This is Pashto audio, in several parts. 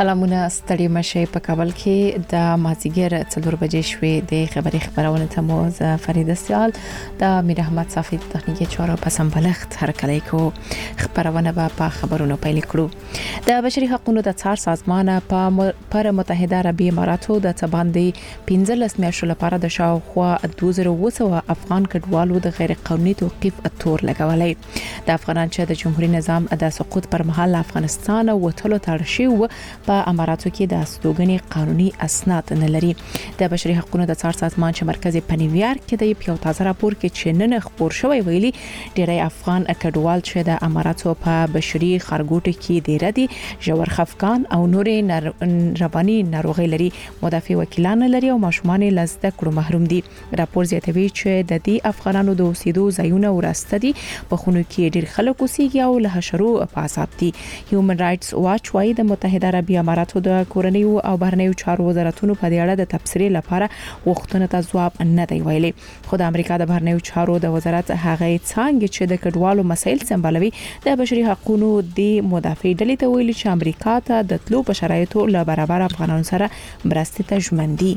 سلامونه ستړي مشه په کابل کې د مازیګر 4 بجې شوې د خبرونه ته مو ز فرید سیال د میر احمد صافی تخنیکی چارو په سمبلغت هر کله کو خبرونه په خبرونو پیل کړو د بشري حقوقو د څار سازمان پر متحده عربی اماراتو د تباندې 15 میاشتو لپاره د شاوخوا 2000 افغان کډوالو د غیر قانوني توقيف اتور لګولې د افغانان چې د جمهوریت نظام د سقوط پر مهال افغانستان وټلو ترشي په اماراتو کې د استوګنې قانوني اسناد نه لري د بشري حقوقو د څار سازمان چې مرکز په نیویارک کې د یو تازه راپور کې چې نن خبر شوی ویلي ډېری افغان کډوال چې د اماراتو په بشري خارګوټ کې ډېر دي جوړ خفقان او نورې رواني ناروغي لري مدافع وکیلان لري او ماشومان لزده کړو محروم دي راپور زیاتوي چې د دې افغانانو د اوسېدو ځایونه ورسته دي په خونو کې ډېر خلک اوسېږي او له حشرو په عذاب دي هیومن رائټس واچ وايي د متحده عربی اماراتو د کورنۍ او بهرنیو چارو وزارتونو په اړه د تبصرې لپاره وختونه ته ځواب نه دی ویلي خو د امریکا د بهرنیو چارو د وزارت هغه څنګه چې د کډوالو مسایل سمبالوي د بشري حقوقو د مدافع ډلې ته ویلي چې امریکا ته د تلو په شرایطو له برابر افغانانو سره مرستې ته ژمنډي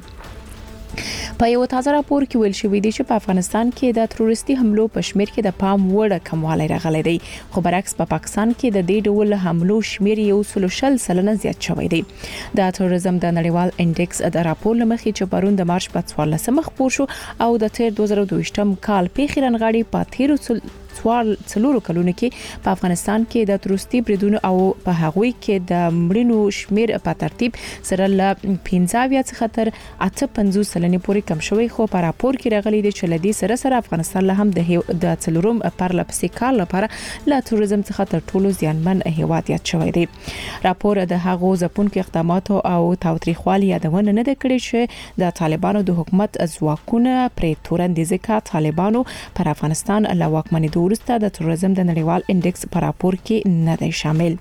په یو تازه راپور کې ویل شوی دی چې په افغانستان کې د تروریستي حملو په شمیر کې د پام وړ کموالی راغلی دی خو برعکس په پاکستان کې د دې ډول حملو شمیر یو 30% زیات شوی دی د تروریزم د نړیوال انډیکس د راپور لمخې چې پرون د مارچ په 14 مخ پور شو او د تیر 2022م کال په خیرنغاړي په تیر څلورو کلونو کې په افغانستان کې د تروریستي بریدونو او په هغوی کې د مړینو شمیر په ترتیب سره ل 15 څخه تر 58 سلنې پورې کم شوی خو په راپور کې راغلي دی چې لدی سره افغانستان له هم د څلورم پرلپسې کال لپاره له تروریزم څخه تر ټولو زیانمن هیواد یاد شوی دی راپور د هغو ځپونکو اقداماتو او تاوتریخوالي یادونه نه کړي چې د طالبانو د حکومت ځواکونه پرې تورندې ځکه طالبانو پر افغانستان له واکمنۍ ورسته د تروریزم د نړیوال انډیکس په راپور کې نه دی شامل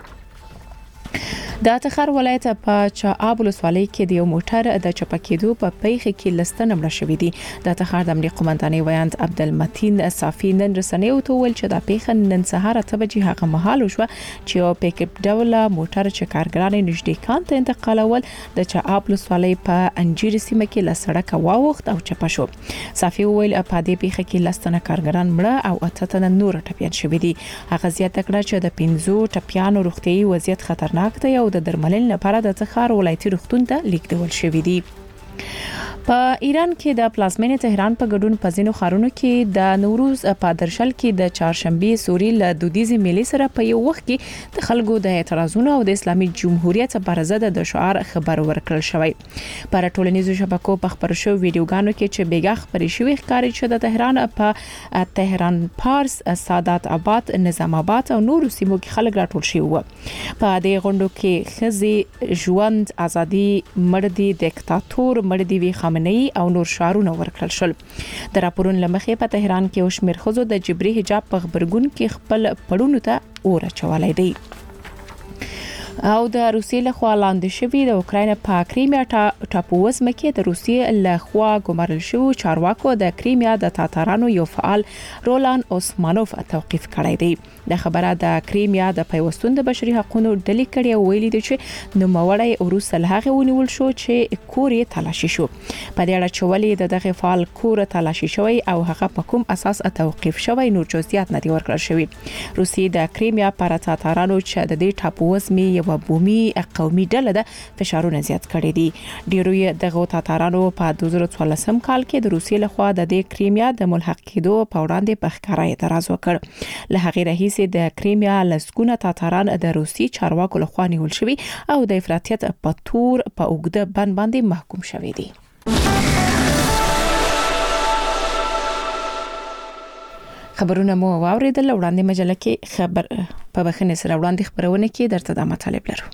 د تخار ولایت په چااب ولسوالۍ کې د یو موټر د چپکېدو په پیښه کې لستنه مړه شوې دي د تخار د امنیت قومندانۍ ویاند عبدالمتین صافی نن رسنیو ته ویل چې د پیښه نن سهار 8 بجې هغه مهال شو چې یو پیک اپ ډول موټر چې کارګران نږدې کان ته انتقالول د چااب ولسوالۍ په انجیر سیمه کې لسړک واوخت او چپه شو صافی ویل په دې پیښه کې لستنه کارګران مړه او اته تنه نور ټپيان شوې دي هغه زیاته کړه چې د 15 ټپيانو روغتيایي وضعیت خطرناک دی او د درملنې لپاره د تخار ولایتي روغتون ته لیږدول شوې دي په ایران کې د پلازمینې تهران په ګډون په ځینو ښارونو کې د نوروز په درشل کې د چهارشنبه سوري له دودیزي میلې سره په یو وخت کې د خلکو د اعتراضونو او د اسلامي جمهوریت پر ضد د شعار خبر ورکړل شوی پر ټولنیزو شبکو په خبرو شو ویډیوګانو کې چې بیګه خبرې شوې ښکاري چې د تهران په تهران پارس سادات آباد نظام آباد او نورو سیمو کې خلک راټول شوي وو په دې غونډو کې خزي ژوند ازادي مړدي دیکتاتور مړدي وی خامنه‌ای او نور شعارونه ورکړل شول د راپورونو لمخې په تهران کې او شمیر خزو د جبري حجاب په خبرګون کې خپل پړونو ته اور چولای دی او د روسیې له خوا لاندې شوی د اوکراین په کریمیا ټاپووزمه کې د روسیې له خوا ګمارل شو چارواکو د کریمیا د تاتارانو یو فعال رولان اوسمانوف توقيف کړی دی د خبره د کریمیا د پیوستون د بشري حقوقو ډلې کړي ویلي دي چې نو موړی روس له هغه ونیول شو چې کور یې تلاشي شو په دې اړه چې ولې دغه فعال کور تلاشي شوی او هغه په کوم اساس توقيف شوی نور جزئیات نه دي ورکړل شوی روسیې د کریمیا پر تاتارانو چې د دې ټاپووزمه یو بومي قومي ډله د فشارونه زیات کړي دي ډیروی دغه تاتارانو په 2014 کال کې د روسیې لخوا د کریمیا د ملحق کېدو په وړاندې په ښکارا اعتراض وکړ له هغه رئیس د کریمیا لسګونه تاتاران د روسي چارواکو لخوا نیول شوی او د افراطیت په تور په اوګده بند باندې محکوم شوی دي خبرونه مو واوریدل وړاندې مجله کې خبر په بخنه سره وړاندې خبرونه کې درته د مطالب لرو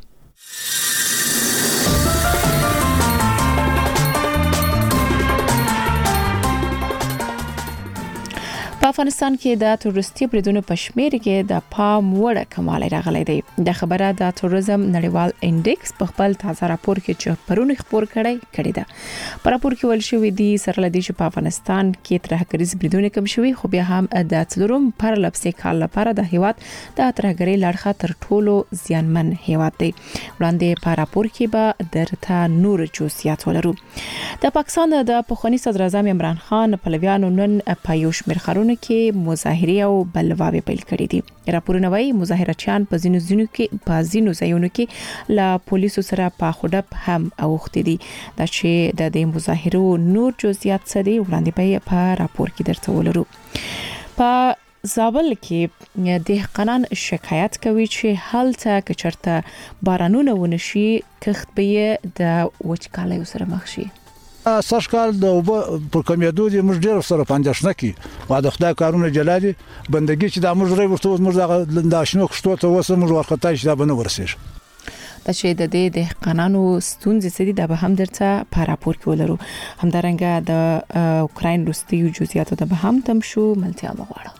په افغانستان کې د تورستي بریدونو په شمیر کې د پام وړ کمال راغلی دی. د خبره د تورزم نړیوال انډیکس په خپل تازه راپور کې چې پرونی خبر کړی ده. په راپور کې ویل شوی دی سره لدی چې په افغانستان کې ترهګریز بریدونه کم شوي، خو بیا هم د څلورم پرلپسې کال لپاره د هیواد د ترهګری لړخه تر ټولو زیانمن هیواد دی. وړاندې په راپور کې به درته نور جزئیات ولرو. د پاکستان د پخوانی صدر اعظم عمران خان پلویانو نن په یو شمېر ښارونو کې مظاهره او بلواوې پیل کړې دي. راپورونه وايي مظاهرچیان په ځینو ځایونو کې لا پولیسو سره په خوډب هم اوختي دي. دا چې د دې مظاهرو نور جزئیات څه دي وړاندې په راپور کې درته ولرو. په زابل کې دهقانان شکایت کوي چې هلته کچرته بارانونه ونشي کښت به د وچکالۍ سره مخ شي. سږ کال د پر کمیدو دي موږ ډیر سره پاندښنه کی او د خدای کارونه جلالي بندګي چې د موږ ری ورته موږ د آشنو کښتو ته وسه موږ ورخته چې دا بنه ورسېږي. د چې د دې دهقانانو ستونزې سړي د به هم درته په راپور کې ولرو. همدارنګه د اوکراین روسي جزئیات د به هم تم شو ملتیا مغواړه.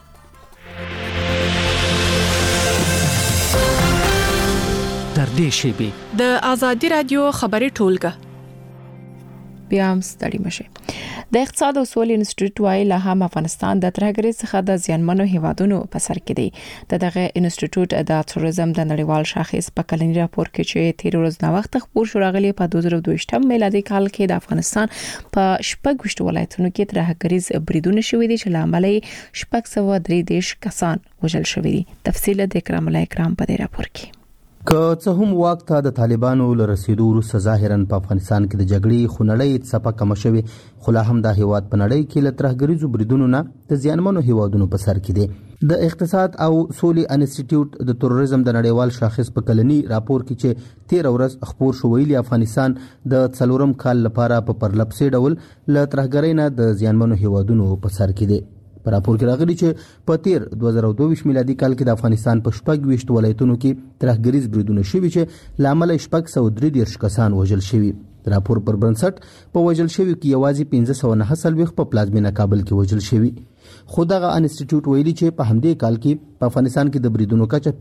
در دې شی د ازادي رادیو خبري ټولګه بیا هم ستړي مشه. د اقتصاد او سولې انسټیټیوټ وايي له هم افغانستان د ترهګرۍ څخه د زیانمنو هیوادونو په سر کې دی. دغه انسټیټیوټ د تورزم د نړیوال شاخص په کلنی راپور کې چې 13 ورځې نه وخت خبر شو راغلی په 2022 میلادي کال کې د افغانستان په 26 ولایتونو کې ترهګریز بریدونه شوي دي چې لامل یې 633 کسان وژل شوي دي. تفصیل د کرام الله کرام په دې راپور کې. که څه هم وخت د طالبانو لرسیدو وروسته ظاهرا په افغانستان کې د جګړې خونړۍ څپه کم شوي، خو لا هم د هیواد په نړۍ کې له ترهګریزو بریدونو نه د زیانمنو هیوادونو په سر کې دي. د اقتصاد او سولې انسټیټیوټ د تروریزم د نړیوال شاخص په کلنی راپور کې چې 13 ورځ خبر شو ویلي افغانستان د څلورم کال لپاره په پرلپسې ډول له ترهګرۍ نه د زیانمنو هیوادونو په سر کې دي. په راپور کې راغلي چې په 2022 میلادي کال کې د افغانستان په 26 ولایتونو کې ترهګریز بریدونه شوي چې لامل 633 کسان وژل شوي. راپور پر بنسټ په وژل شوي کې یوازې 1509 په پلازمینه کابل کې وژل شوي. خو دغه انسټیټیوټ ویلي چې په همدې کال کې په افغانستان کې د بریدونو کچه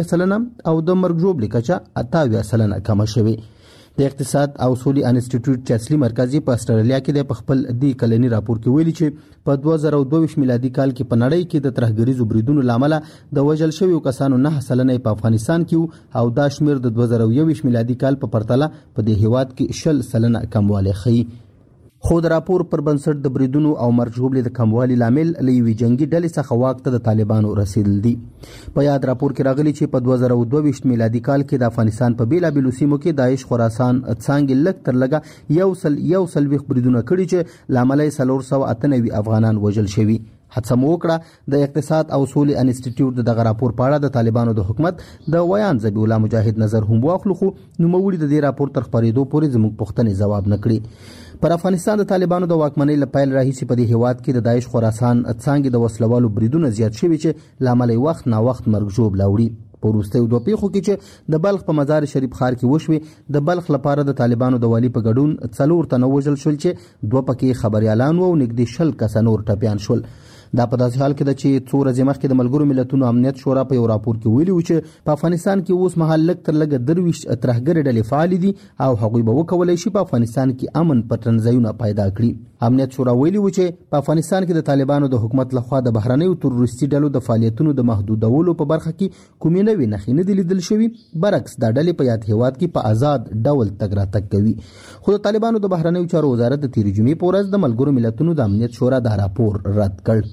15% او د مرګ ژوبلې کچه 28% کم شوي. د اقتصاد او سولې انسټیټیوټ چې اصلي مرکز په استرالیا کې د خپل د کلنی راپور کې ویلي چې په 2022 میلادي کال کې په نړۍ کې د ترهګریزو بریدونو لامل د وژل شویو کسانو 9% په افغانستان کې او دا شمیر د 2021 میلادي کال په پرتله په دې هیواد کې 10% کموالی ښيي. خو د راپور پر بنسټ د بریدونو او مرګ ژوبلې د کموالي لامل لوي جنگي ډلې څخه واک ته د طالبانو رسیدل دي. په یاد راپور کې راغلي چې په 2022 میلادي کال کې د افغانستان په بیلابیلو سیمو کې داعش خراسان څنګه لک تر لګه یو سل بریدونه کړي چې لامل یې 498 افغانان وژل شوي. هڅه مو وکړه د اقتصاد او سولې انسټیټیوټ دغه راپور په اړه د طالبانو د حکومت د ویان ذبیح الله مجاهد نظر هم واخلو، خو نوموړي د دې راپور تر خبرېدو پورې زموږ پوښتنې ځواب نکړي. پر افغانستان د طالبانو د واکمنۍ لپاره راهیسي په دې هیواد کې د داعش خراسان څنګه د وسلوالو بریدونه زیات شوي چې لامل وخت نا وخت مرګ ژوب لاوړي. په وروستیو دوه پیښو کې چې د بلخ په مزار شریف ښار کې وشوي، د بلخ لپاره د طالبانو د والي په ګډون 4 تنه وژل شول چې 2 پکې خبريالان وو او نږدې 10 کس نور ټپيان شول. دا په داسې حال کې ده چې 2 ورځې مخکې د ملګرو ملتونو امنیت شورا په یو راپور کې ویلي و چې په افغانستان کې اوس مهال لږ تر لږه 23 ترهګرې ډلې فعال دي او هغوی به وکولای شي په افغانستان کې امن پټنځایونه پیدا کړي. امنیت شورا ویلي و چې په افغانستان کې د طالبانو د حکومت لخوا د بهرنیو تروریستي ډلو د فعالیتونو د محدودولو په برخه کې کومې نوې نښې نه دي لیدل شوي. برعکس دا ډلې په یاد هیواد کې په آزاد ډول تګ راتګ کوي. خو د طالبانو د بهرنیو چارو وزارت د تیرې جمعې په ورځ د ملګرو ملتونو د امنیت شورا دا راپور رد کړ.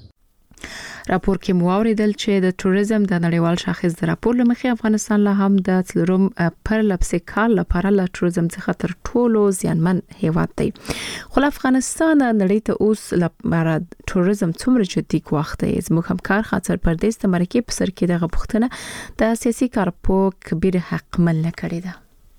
راپور کې موریدل چې د تورزم د نړیوال شاخص د راپور لمخې افغانستان له هم د څلورم پرلپسې کال لپاره له تورزم څخه تر ټولو زیانمن هیواد دی. خو افغانستان نړۍ ته اوس لپاره تورزم څومره جدي وخت دی. زموږ همکار خاطر پردیس د مرکې په سر کې دغه پوښتنه د سیاسي کارپو کبیر حق مل کړی ده.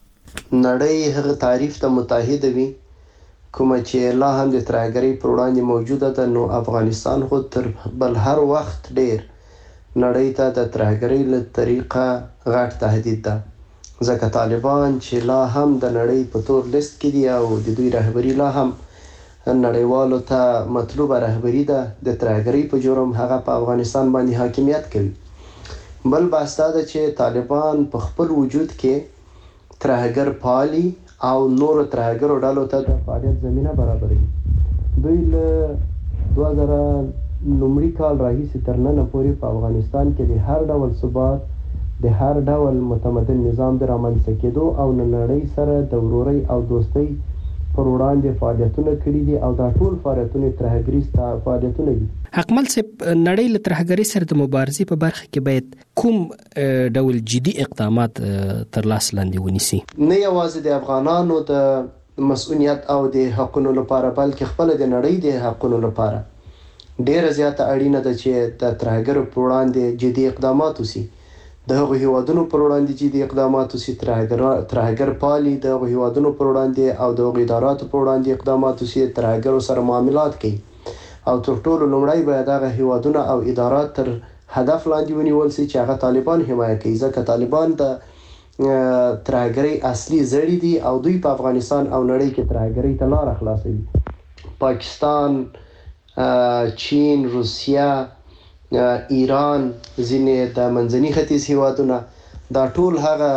نړۍ هغه تعریف ته متحد وي کومه چې لا هم د ترهګرۍ پر وړاندې موجوده ده، نو افغانستان خو تر بل هر وخت ډیر نړۍ ته د ترهګرۍ له طریقه غټ تهدید ده، ځکه طالبان چې لا هم د نړۍ په تور لیست کې دي او د دوی رهبري لا هم نړیوالو ته مطلوبه رهبری ده د ترهګرۍ په جرم هغه په افغانستان باندې حاکمیت کوي. بل بحث دا ده چې طالبان په خپل وجود کې ترهګر پالي او نور ترهګرو ډلو ته د فعالیت زمینه برابروي. دوی له 2009 کال راهیسې تر ننه پورې په افغانستان کې د هر ډول ثبات، د هر ډول متمدن نظام د رامنځته کېدو او نړۍ سره د ورورۍ او دوستۍ پر وړاندې فعالیتونه کړي دي او دا ټول فعالیتونه ترهګریز فعالیتونه دي. حکمل صاحب، نړۍ له ترهګرۍ سره د مبارزې په برخه کې باید کوم ډول جدي اقدامات تر لاس لاندې ونیسي؟ نه یوازې د افغانانو د مسؤلیت او د حقونو لپاره بلکې خپل د نړۍ د حقونو لپاره ډیره زیاته اړینه ده چې د ترهګرو پر وړاندې جدي اقدامات وشي. د هغو هیوادونو پر وړاندې جدي اقدامات وشي، ترهګر پالي د هغو هیوادونو پر وړاندې او د هغو اداراتو پر وړاندې اقدامات وشي، ترهګرو سره معاملات کوي او تر ټولو لومړی باید هغه هیوادونه او ادارات تر هدف لاندې ونیول شي چې هغه طالبان حمایه کوي، ځکه طالبان د ترهګرۍ اصلي زړي دي او دوی په افغانستان او نړۍ کې ترهګرۍ ته لاره خلاصوي. پاکستان، چین، روسیه، ایران، ځینې د منځني ختیځ هیوادونه، دا ټول هغه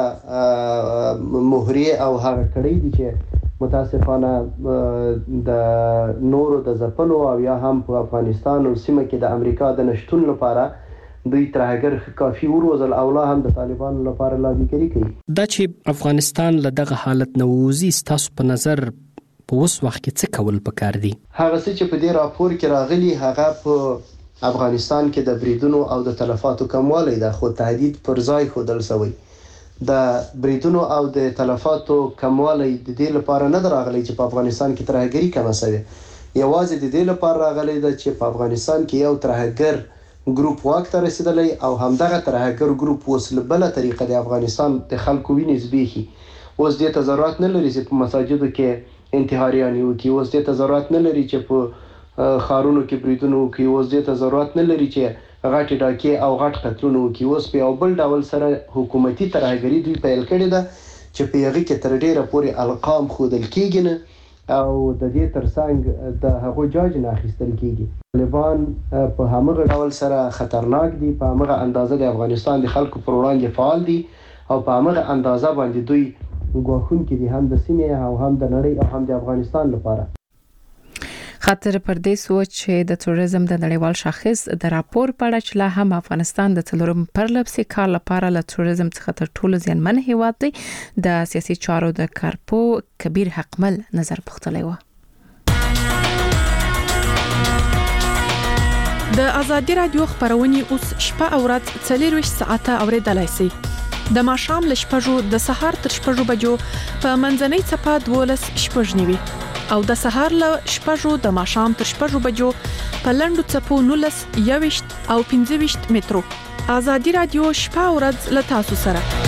مهرې او هغه کړۍ دي چې متاسفانه د نورو د ځپلو او یا هم په افغانستان او سیمه کې د امریکا د نشتون لپاره دوی ترهګر کافي وروزل او لا هم د طالبانو لپاره لابیګري کوي. دا چې افغانستان له دغه حالت نه ووځي، ستاسو په نظر په اوس وخت کې څه کول پکار دي؟ هغه څه چې په دې راپور کې راغلي هغه په افغانستان کې د بریدونو او د تلفاتو کموالی ده، خو تهدید پر ځای ښودل شوی. د بریدونو او د تلفاتو کموالی د دې لپاره نه راغلی چې په افغانستان کې ترهګري کمه شوې، یوازې د دې لپاره راغلی ده چې په افغانستان کې یو ترهګر ګروپ واک ته رسیدلی او همدغه ترهګر ګروپ اوس له بله طریقه د افغانستان د خلکو وینې زبېښي. اوس دې ته ضرورت نه لري چې په مساجدو کې انتحاریانې وکړي، اوس دې ته ضرورت نه لري چې په خارونو کې بریدونه وکړي، اوس دې ته ضرورت نه لري چې غټې ډاکې او غټ قتلونه وکړي. اوس په یو بل ډول سره حکومتي ترهګري دوی پیل کړې ده چې په هغې کې تر ډیره پورې القام ښودل کېږي نه او د دې ترڅنګ د هغو جاج نه اخیستل کېږي. طالبان په همغه ډول سره خطرناک دي، په همغه اندازه د افغانستان د خلکو پر وړاندې فعال دي او په همغه اندازه باندې دوی ګواښونکي دي، هم د سیمې او هم د نړۍ او هم د افغانستان لپاره. خاطر پر دې سوچ چې د توریزم د نړیوال شاخص د راپور په اړه چې لا هم افغانستان د څلورم پرلپسې کال لپاره له توریزم څخه تر ټولو زیانمن هیواد دی، د سیاسي چارو د کارپو کبیر حقمل نظر پوښتلی و. د ازادي رادیو خبرونه اوس شپه او ورځ 24 ساعته اوریدلای شئ. د ماښام له 6 د سهار تر 6 بجو په منځنۍ چپه 12 شپږنیوي او د سهار له 6 د ماښام تر 6 بجو په لندو چپو 19 21 او 25 مترو. ازادي رادیو شپه او ورځ له تاسو سره.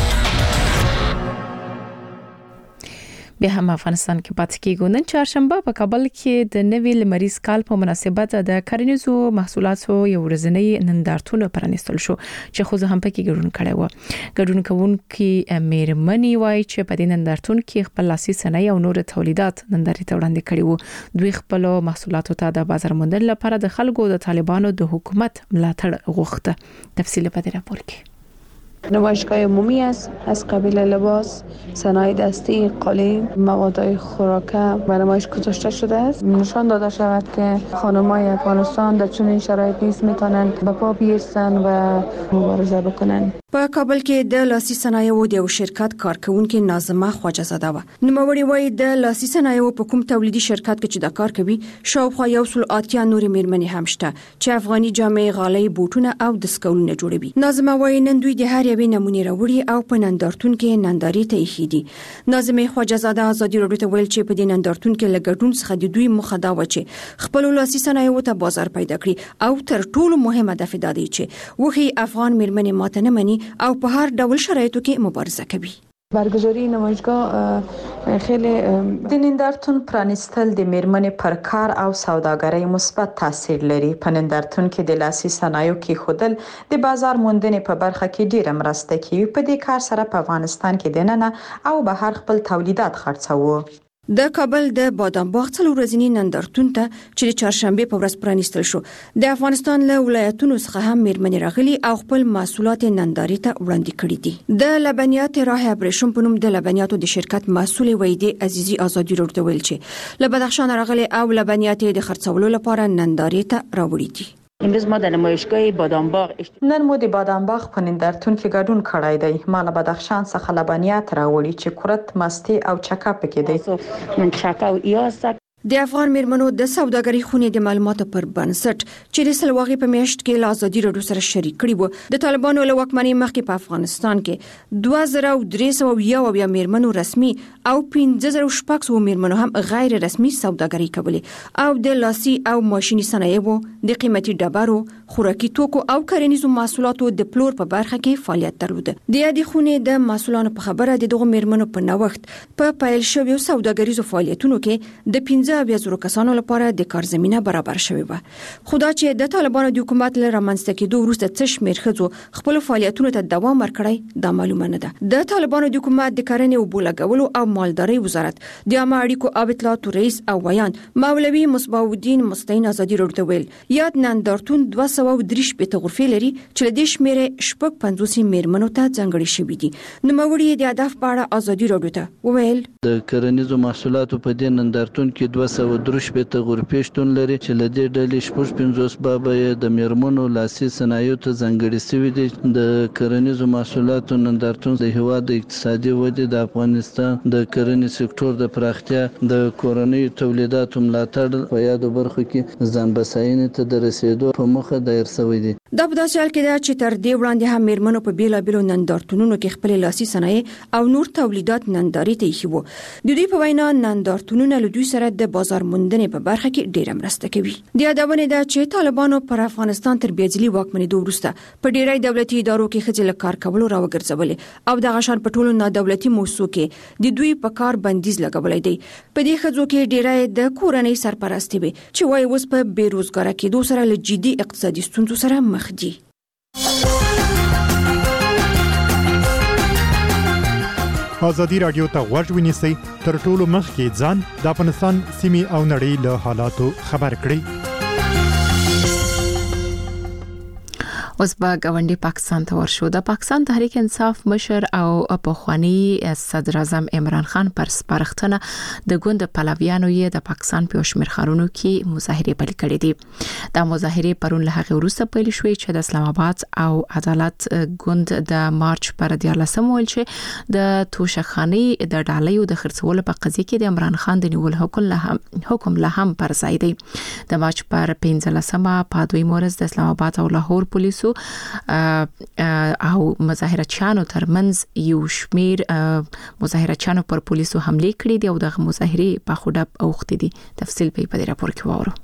بیا هم افغانستان کې پاتې کېږو. نن چهارشنبه په کابل کې د نوي لمریز کال په مناسبت د کرنیزو محصولاتو یو ورځنی نندارتون پرانیستل شو چې خو زه هم پکې ګډون کړی و. ګډون کوونکي میرمنې وایي چې په دې نندارتون کې خپل لاسي صنایع او نور تولیدات نندارې ته وړاندې کړي وو. دوی خپل محصولاتو ته د بازار موندلو لپاره د خلکو د طالبانو د حکومت ملاتړ غوښته. تفصیل په دې راپور کې. نمایشگاه عمومی است از قبیل لباس، صنایع دستی، قالین، مواد خوراکه به نمایش گذاشته شده است. نشان داده شود که خانم‌های افغانستان در چنین شرایطی میتونند به پا بیستن و مبارزه بکنند. په کابل کې د لاسي صنایعو د یو شرکت کارکونکو ناظمه خواجه زاده و. نوموړي وایي د لاسي صنایعو په کوم تولیدي شرکت کې چې د کار کوي شاوخوا 180 نورې میرمنې هم شته چې افغاني جامې، غالۍ، بوټونه او دستکولونه جوړوي. ناظمه وایي نن دوی د هر یوې نمونې راوړي او په نندارتون کې نندارې ته ایښي دي. ناظمه خواجه زاده ازادي راډیو ته ویل چې په دې نندارتون کې له ګډون څخه د دوی موخه دا و چې خپل لاسي صنایعو ته بازار پیدا کړي او تر ټولو مهم هدف دا دی چې وخی افغان میرمنې ماته نه مني او په هر ډول شرایطو کې مبارزه کوي. برگزاری نمایشگاه خیلی د نندارتون پرانیستل د میرمنې پر کار او سوداګرۍ مثبت تاثیر لري. په نندارتون کې د لاسي صنایعو کې خودل د بازار موندنې په برخه کې ډیره مرسته کوي. په دې کار سره په افغانستان کې دننه او بهر خپل تولیدات خرڅوو. د کابل د بادام باغ څلور ورځنی نندارتون ته چې د چهارشنبه په ورځ پرانیستل شو د افغانستان له ولایتونو څخه هم میرمنې راغلي او خپل محصولات نندارې ته وړاندې کړي دي. د لبنیات راه ابریشم په نوم د لبنیاتو د شرکت مسؤل ویدې عزیزي ازادي ورته ویل چې له بدخشان راغلي او لبنیات د خرڅولو لپاره نندارې ته راوړي دي. امروز ما در نمایشگاه بادام باغ نن مو د بادام باغ په نندارتون کې ګډون کړی دی. ما له بدخشان څخه لبنیات راوړي چې کورت، مستي او چکه پکې دي. من چکه او یاسک د افغان میرمنو د سوداګرۍ خونې د معلوماتو پر بنسټ چې د سلواغې په میاشت کې له ازادي راډیو سره شریک کړي وو د طالبانو له واکمنۍ مخکې په افغانستان کې 2301 میرمنو رسمي او 5600 میرمنو هم غیر رسمي سوداګرۍ کولې او د لاسي او ماشيني صنایعو د قیمتي ډبرو، خوراکي توکو او کرنیزو محصولاتو د پلور په برخه کې فعالیت درلود. د یادې خونې د مسؤلانو په خبره د دغو میرمنو په نوښت په پیل شویو سوداګریزو فعالیتونو کې د 15,000 کسانو لپاره د کار زمينه برابر شوې و. خدا چې د طالبانو د حکومت له رامنځته کېدو وروسته څه شمېر ښځو خپل فعالیتونو ته دوام ورکړی دا معلومه نه ده. د طالبانو د حکومت د کرنې او بولګولو او مالدارۍ وزارت د عامه اړیکو او اطلاعاتو رئیس او ویان مولوي مصباح مستعین ازادي راډیو ویل یاد نندارتون 230 غرفې لري چې د شمېر شپږ 50 میرمنو ته ځانګړي شوې دي. نو موري د هدف په اړه ازادي راډیو ته ویل د کرنیزو محصولاتو په دې نندارتون کې 230 غرفې شتون لري چې لدې ډلې 50 بابه د میرمنو لاسي صنایعو ته ځانګړي شوي دي. د کرنیزو محصولاتو نندارتون د هیواد د اقتصادي ودې، د افغانستان د کرنې سکتور د پراختیا، د کورنۍ تولیداتو ملاتړ په یادو برخو کې ځان بساینې ته د رسیدو په موخه دایر شوی دی. دا په داسې حال کې ده چې تر دې وړاندې هم میرمنو په بیلابیلو نندارتونونو کې خپل لاسي صنایع او نور تولیدات نندارې ته ایښي وو. د دوی په وینا نندارتونونه له دوی سره د بازار موندنې په برخه کې ډېره مرسته کوي. د یادونې ده چې طالبانو پر افغانستان تر بیځلي واکمنېدو وروسته په ډېری دولتي ادارو کې ښځې له کار کولو راوګرځولې او دغه شان په ټولو نادولتي موسسو کې د دوی په کار بندیز لګولی دی. په دې ښځو کې ډېری د کورنۍ سرپرستې وي چې وايي اوس په بیروزګاره کېدو سره له جدي اقتصادي ستونزو سره مخ دي. ازادي رادیو ته غوږ ونیسئ تر ټولو مخکې ځان د افغانستان سیمې او نړۍ له حالاتو خبر کړئ. اوس به ګاونډي پاکستان ته ورشو. د پاکستان تحریک انصاف مشر او پخوانی صدر اعظم عمران خان پر سپارښتنه د ګوند پلویانو یې د پاکستان په شمیر خارونو کې مظاهره پیل کړې دي. دا مظاهره پرون له هغه وروسته پیل شوې چې د اسلام آباد او عدالت ګوند د مارچ پر 14 ول چې د توشخاني د ډالیو د خرڅولو په قضیه کې د عمران خان د نیول حکم له هم پر ځای دی. د مارچ پر 15مه په دوی مورز د اسلام آباد او لاهور پولیسو او مظاهرچیانو ترمنځ یو شمیر مظاهرچیانو پر پولیسو حمله کړې دي او د مظاهرې په خوډب اوختې دي. تفصیل په دې راپور کې وورو.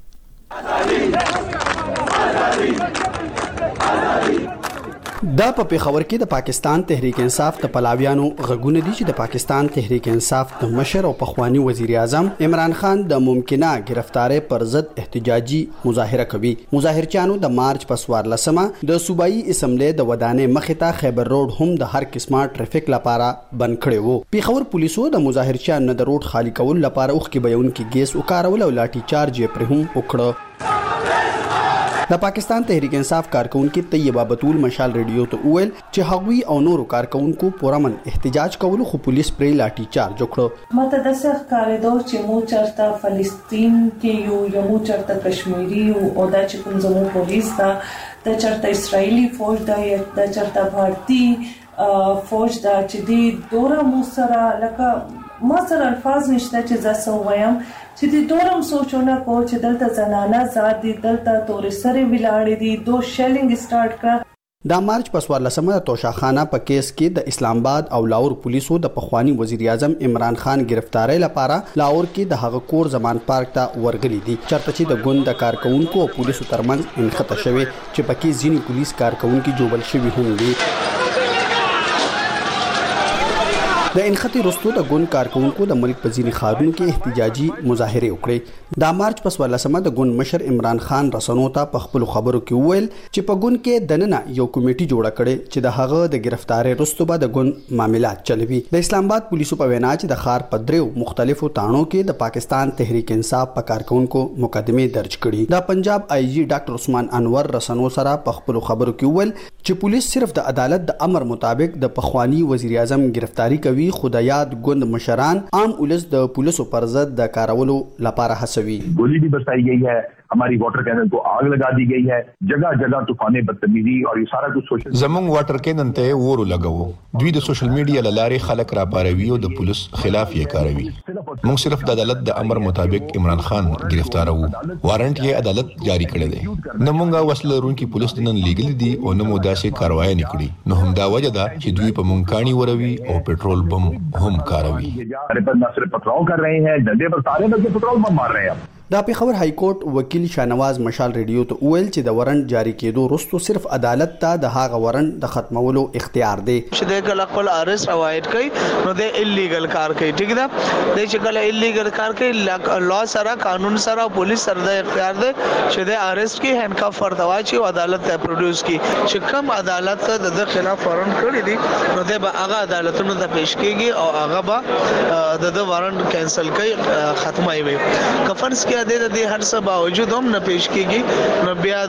دا په پیښور کې د پاکستان تحریک انصاف د پلاویانو غږونه دي چې د پاکستان تحریک انصاف د مشر او پخوانی وزیر اعظم عمران خان د ممکنه گرفتاری پر ضد احتجاجي مظاهره کوي. مظاهرچیانو د مارچ په 14مه د صوبایي اسمبلی د ودانې مخې ته خیبر روډ هم د هر قسمه ټریفیک لپاره بند کړی وو. پیښور پولیسو د مظاهرچیانو د روډ خالی کول لپاره اوخکې بیونکي ګیس وکارول او لاټي چارج یې پر هم وکړه. د پاکستان تحریک انصاف کارکونکو طیبه بتول مشال ریډیو ته ویل چې هغوی او نورو کارکونکو پورامن احتجاج کول خو پولیس پرې لاټي چارج وکړو. ماته د څه کاریدو چې مو چرته فلسطین کې یو مو چرته کشمیری او د چې کوم زمو پولیس دا د چرته اسرایلی فوج دا د چرته بھارتی فوج دا چې دی دوره مو سره لکه ما سره الفاظ نشته چې زاسو وایم چې د دورم سوچونه کو چې دلته زنانه زاد دي دلته تورې سره ویلاړې دي دو شیلینګ سٹارټ کړ. د مارچ په 14مه توشاخانه په کیس کې د اسلام آباد او لاهور پولیسو د پخوانی وزیر اعظم عمران خان گرفتاری لپاره لاهور کې د هغه کور زمان پارک ته ورغلي دي چرته چې د ګوند کارکونکو او پولیسو ترمنځ انخته شوی چې پکې ځینی پولیس کارکونکو جوړل شوی هم دي. د انختی رستو د ګوند کارکونکو د ملک په ځینې ښارونو کې احتجاجي مظاهره وکړې. د مارچ په 14مه د ګوند مشر عمران خان رسنو ته په خپل خبرو کې وویل چې په ګوند کې دننه یو کمیټه جوړه کړي چې د هغه د گرفتاری رستو به د ګوند معاملات چلوي. د اسلام آباد پولیسو په وینا چې د ښار په دریو مختلفو تاڼو کې د پاکستان تحریک انصاف په کارکونکو مقدمه درج کړي. د پنجاب آی جی ډاکټر عثمان انور رسنو سره په خپل خبرو کې وویل چې پولیس صرف د عدالت د امر مطابق د پخوانی وزیر اعظم گرفتاری کوي، خو د یاد ګوند مشران عام ولس د پولیسو پر ضد د کارولو لپاره هڅوي. गोली भी बरसाई गई है, हमारी वाटर कैनल को आग लगा दी गई है, जगह जगह तूफाने बदतमीजी और ये सारा कुछ सोशल زمونږ واټر کینن ته ورو لګاو. دوی د سوشل میډیا لارې خلک را پاروي او د پولیس خلاف یې کاروي. موږ صرف د عدالت د امر مطابق عمران خان گرفتار وو. وارنټ یې عدالت جاری کړی دی. نه مونږه وسله لرونکي پولیس نن لیګل دي او نه مو داسې کاروایی نه کړي. نو هم دا وجه ده چې دوی په مونږ کاڼي وروي او پټرول بم هم کاروي. न सिर्फ पथराव कर रहे हैं, डंडे बरसा रहे हैं बल्कि पेट्रोल बम मार रहे हैं. د پیښور های کورټ وکیل شاهنواز مشال ریډیو ته ویل چې د وارنټ جاری کېدو وروسته صرف عدالت ته د هغه وارنټ د ختمولو اختیار دی. چې د کله خپل ارست اوایډ کوي نو د الیګل کار کوي. ټیک ده، د چې کله الیګل کار کوي لا سره قانون سره پولیس سره د اختیار دی چې د ارست کې هینډکاف ورته واچي او عدالت ته پروډوس کی. چې کوم عدالت ته د خلاف وارنټ کړی دی نو د هغه عدالتونو ته پیش کیږي او هغه به د وارنټ کینسل کوي، ختمای وي. کفرس کې د دې هر څه باوجود هم نه پیش کیږي نو بیا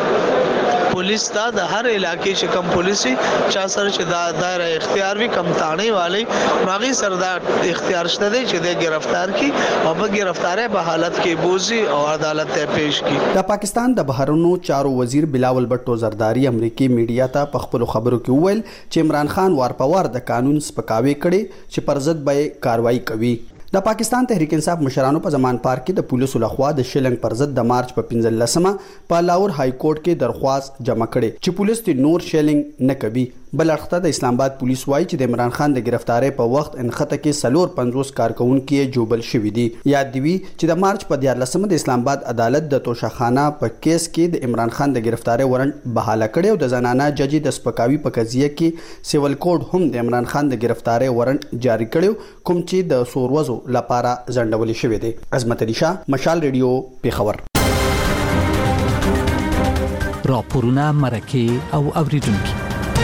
د پولیس ته د هر علاقې چې کم پولیسي چا سره چې دا دایره اختیار وي کم تانی والی ماغي سره دا اختیار شته دی چې د گرفتار کی او په گرفتاره په حالت کې بوزي او عدالت ته پیش کی. د پاکستان د بهرنیو چارو وزیر بلاول بټو زرداری امریکای میډیا ته په خپل خبرو کې وویل چې عمران خان وارپوار د قانون سپکاوي کړي چې پر ضد به کاروایی کوي. د پاکستان تحریک انصاف مشرانو په زمان پارک کې د پولیسو لخوا د شلنګ پر ضد د مارچ په 15مه په لاهور های کورټ کې درخواست جمع کړي چې پولیس ته نور شلنګ نه کوي. بل اړخته د اسلام آباد پولیس وایي چې د عمران خان د گرفتاری په وخت انخته کې 50 کارکونکو جوبل شوی دي. یاد دی چې د مارچ په 14مه د اسلام آباد عدالت د توشخانه په کیس کې د عمران خان د گرفتاری وارنټ بحاله کړي او د زنانه ججی د سپکاوي په قضیه کې سیول کوډ هم د عمران خان د گرفتاری وارنټ جاری کړي کوم چې د سوروزو لپاره ځنډول شوی دی. عظمت علي شاه، مشال ریډیو، پیښور. راپورونه مرکه او اوریدونکو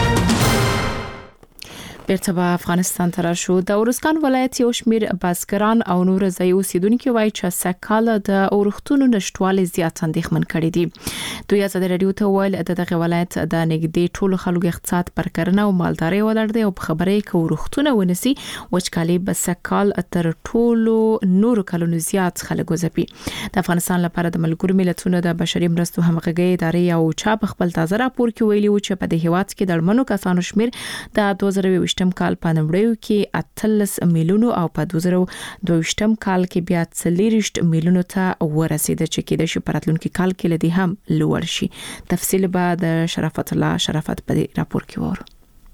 بیرته به افغانستان ته راشو. د ارزګان ولایت یو شمیر بزګران او نور ځای اوسیدونکو وایي چې سکهال د اورښتونو نشټوالي زیات اندېښمن کړي دي. دوی ازادي رادیو ته ویل د دغه ولایت د نګدې ټولو خلکو اقتصاد پر کرنه او مالداري ولاړ دی او په خبرې کې اورښتونه ونسي وچکالي به سکهال تر ټولو نور کلونو زیات خلکو ځپي. د افغانستان لپاره د ملګرو ملتونو د بشري مرستو همغږي ادارې او چا په خپل تازه راپور کې ویلي و چې په دې هیواد کې د اړمنو کسانو شمیر د 2020 کال په نومبر کې 18 میلیونو او په 2022 کال کې بیا 40 میلیونو ته ورسید چې کېد شي په راتلونکي کال کې لدی هم لوړ شي. تفصیل بعد شرافت الله شرافت په راپور کې ورو.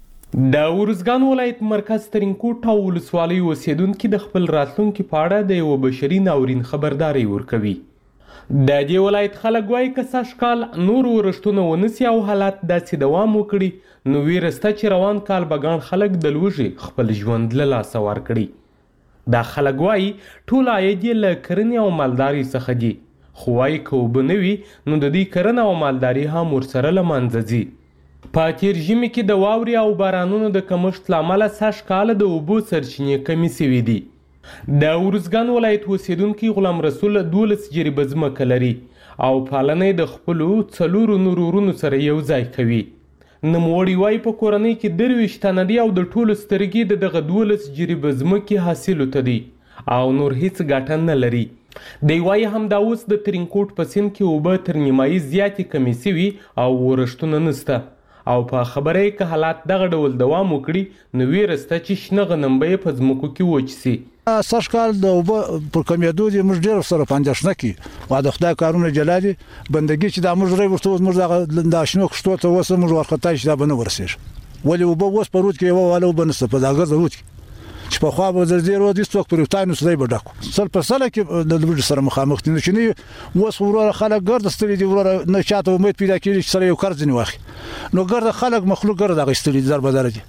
د ارزګان ولایت مرکز ترینکوټ او ولسوالۍ اوسیدونکو د خپل راتلونکي په اړه د یو بشري ناورین خبرداري ورکوي. د دې ولایت خلک وايي که سږکال نور ورښتونه ونسي او حالات داسې دوام وکړي نو ویرسته چې روان کال بګان خلک د لوږې خپل ژوند له لاسه ورکړي. دا خلک وايي ټول عاید یې له کرنې او مالدارۍ څخه دي، خو وايي که اوبه نه وي نو د دې کرنه او مالداري هم ورسره له منځه ځي. په تیر ژمي کې د واورې او بارانونو د کمښت له امله سږکال د اوبو سرچینې کمې سوي دي. د ارزګان ولایت اوسیدونکي غلام رسول 12 جریبه ځمکه لري او پالنه د خپلو 4 نورو ورونو سره یو ځای کوي. نوموړي وايي په کورنۍ کې 23 تنه دي او د ټولو سترګې د دغه 12 جریبه ځمکې حاصل ته دي او نور هیڅ ګټه نه لري. دی وايي هم دا اوس د ترینکوټ په سیند کې اوبه تر نیمایي زیاتې کمې سوي او ورښتونه نسته او په خبره کې حالات دغه ډول دوام وکړي نو ویرسته چې شنه غنم به په ځمکو کې وچ سي. سږکال د اوبه پر کمیدو دي موږ ډېر سره پنځشنه کی او د خدای کارونه جلالي بندګي چې د موږ ری ورته موږ د شنو کشتو ته وسه موږ ورخته چې دا بنه ورسېږي ولی اوبه وس پروت کې یو والو بنسته په داګه ضرورت چې په خوا به زیرو د ستوک پر تاینو سړي بډاکو سل په سره کې د لوړ سره مخامخ دي چې نه وس وروره خلک ګرد ستړي دي وروره نه چاته امید پیدا کړي چې سره یو قرض نه واخلي نو ګرد خلک مخلوق ګرد غستړي ضربه درجه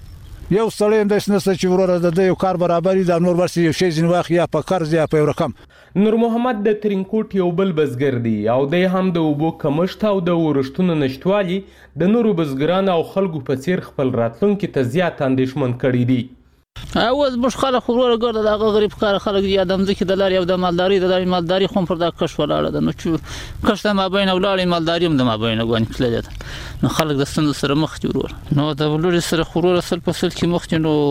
یو سړی هم داسې نشته چې وروره د یو کار برابري دا نور ورسې یو شی ځینې واخلي یا په قرض یا په یو رقم. نور محمد د ترینکوټ یو بل بزګر دی او دی هم د اوبو کمښت او د ورښتونو نشتوالي د نورو بزګرانو او خلکو په څیر خپل راتلونکي ته زیات اندېښمن کړي دي. اوس موږ خلک وروره ګرځي دغه غریب کار خلک دي د مځکې د لارې او د مالداري خو پر دا کښ ولاړه ده نو چې کښ د مابین ولاړې مالداري هم د مابین ګوانې تللې ده نو خلک د ستونزو سره مخ دي وروره نو د لوري سره وروره سل په سل کې مخ دي نو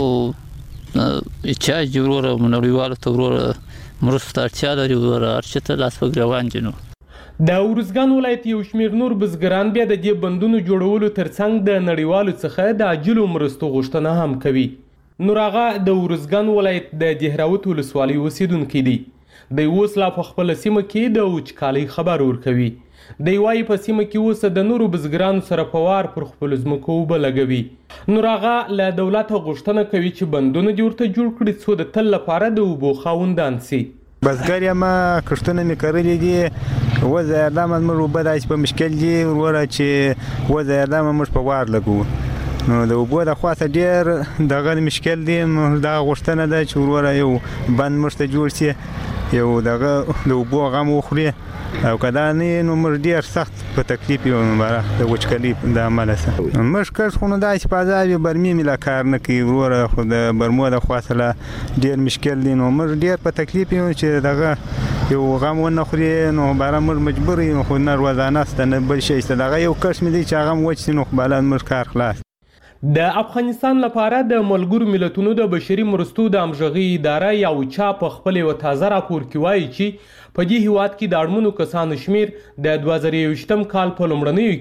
احتیاج وروره نړیوالو ته وروره مرسته اړتیا لري وروره ارچته لاس په ګریوان دي. نو د ارزګان ولایت یو شمېر نور بزګران بیا د دې بندونو جوړولو ترڅنګ د نړیوالو څخه د عاجلو مرستو غوښتنه هم کوي. نور هغه د ارزګان ولایت د دهراوت ولسوالۍ اوسیدونکی دی. د اوس لا په خپل سیمه کې د وچکالۍ خبر ورکوي. د وایي په سیمه کې اوس د نورو بزګرانو سره په وار پر خپل ځمکو اوبه لګوي. نور هغه له دولته غوښتنه کوي چې بندونه دې ورته جوړ کړي څو د تل لپاره د اوبو خاوندان سي. بزګر یم کښتونه مې کرلي دي وضع اعلامه موږ اوبه داسې په مشکل دي وروره چې وضع اعلامه موږ په وار لګوو نو د اوبو د خواته ډېر دغه مشکل دی. دغه غوښتنه ده چې وروره یو بند موږ ته جوړ شي یو دغه د اوبو غم وخوري او که دا نه نو موږ ډېر سخت په تکلیف یو د وچکالۍ د امله سره موږ کښ خو نو داسې په عذاب یو برمې مې لا کار نه کوي وروره خو د برمو د خواته لا ډېر مشکل دی نو موږ ډېر په تکلیف یو چې دغه یو غم ونه خوري نو باره موږ مجبور یو خو نه روزانه شته نه بل شی شته دغه یو کښ مې دی چې هغه هم وچ شي نو خو بالا موږ کار خلاص. د افغانستان لپاره د ملګرو ملتونو د بشري مرستو د همغږۍ اداره یا اوچا په خپل یو تازه راپور کې وایي چې په دې هیواد کې د اړمنو کسانو شمیر د 2021م کال په لومړنیو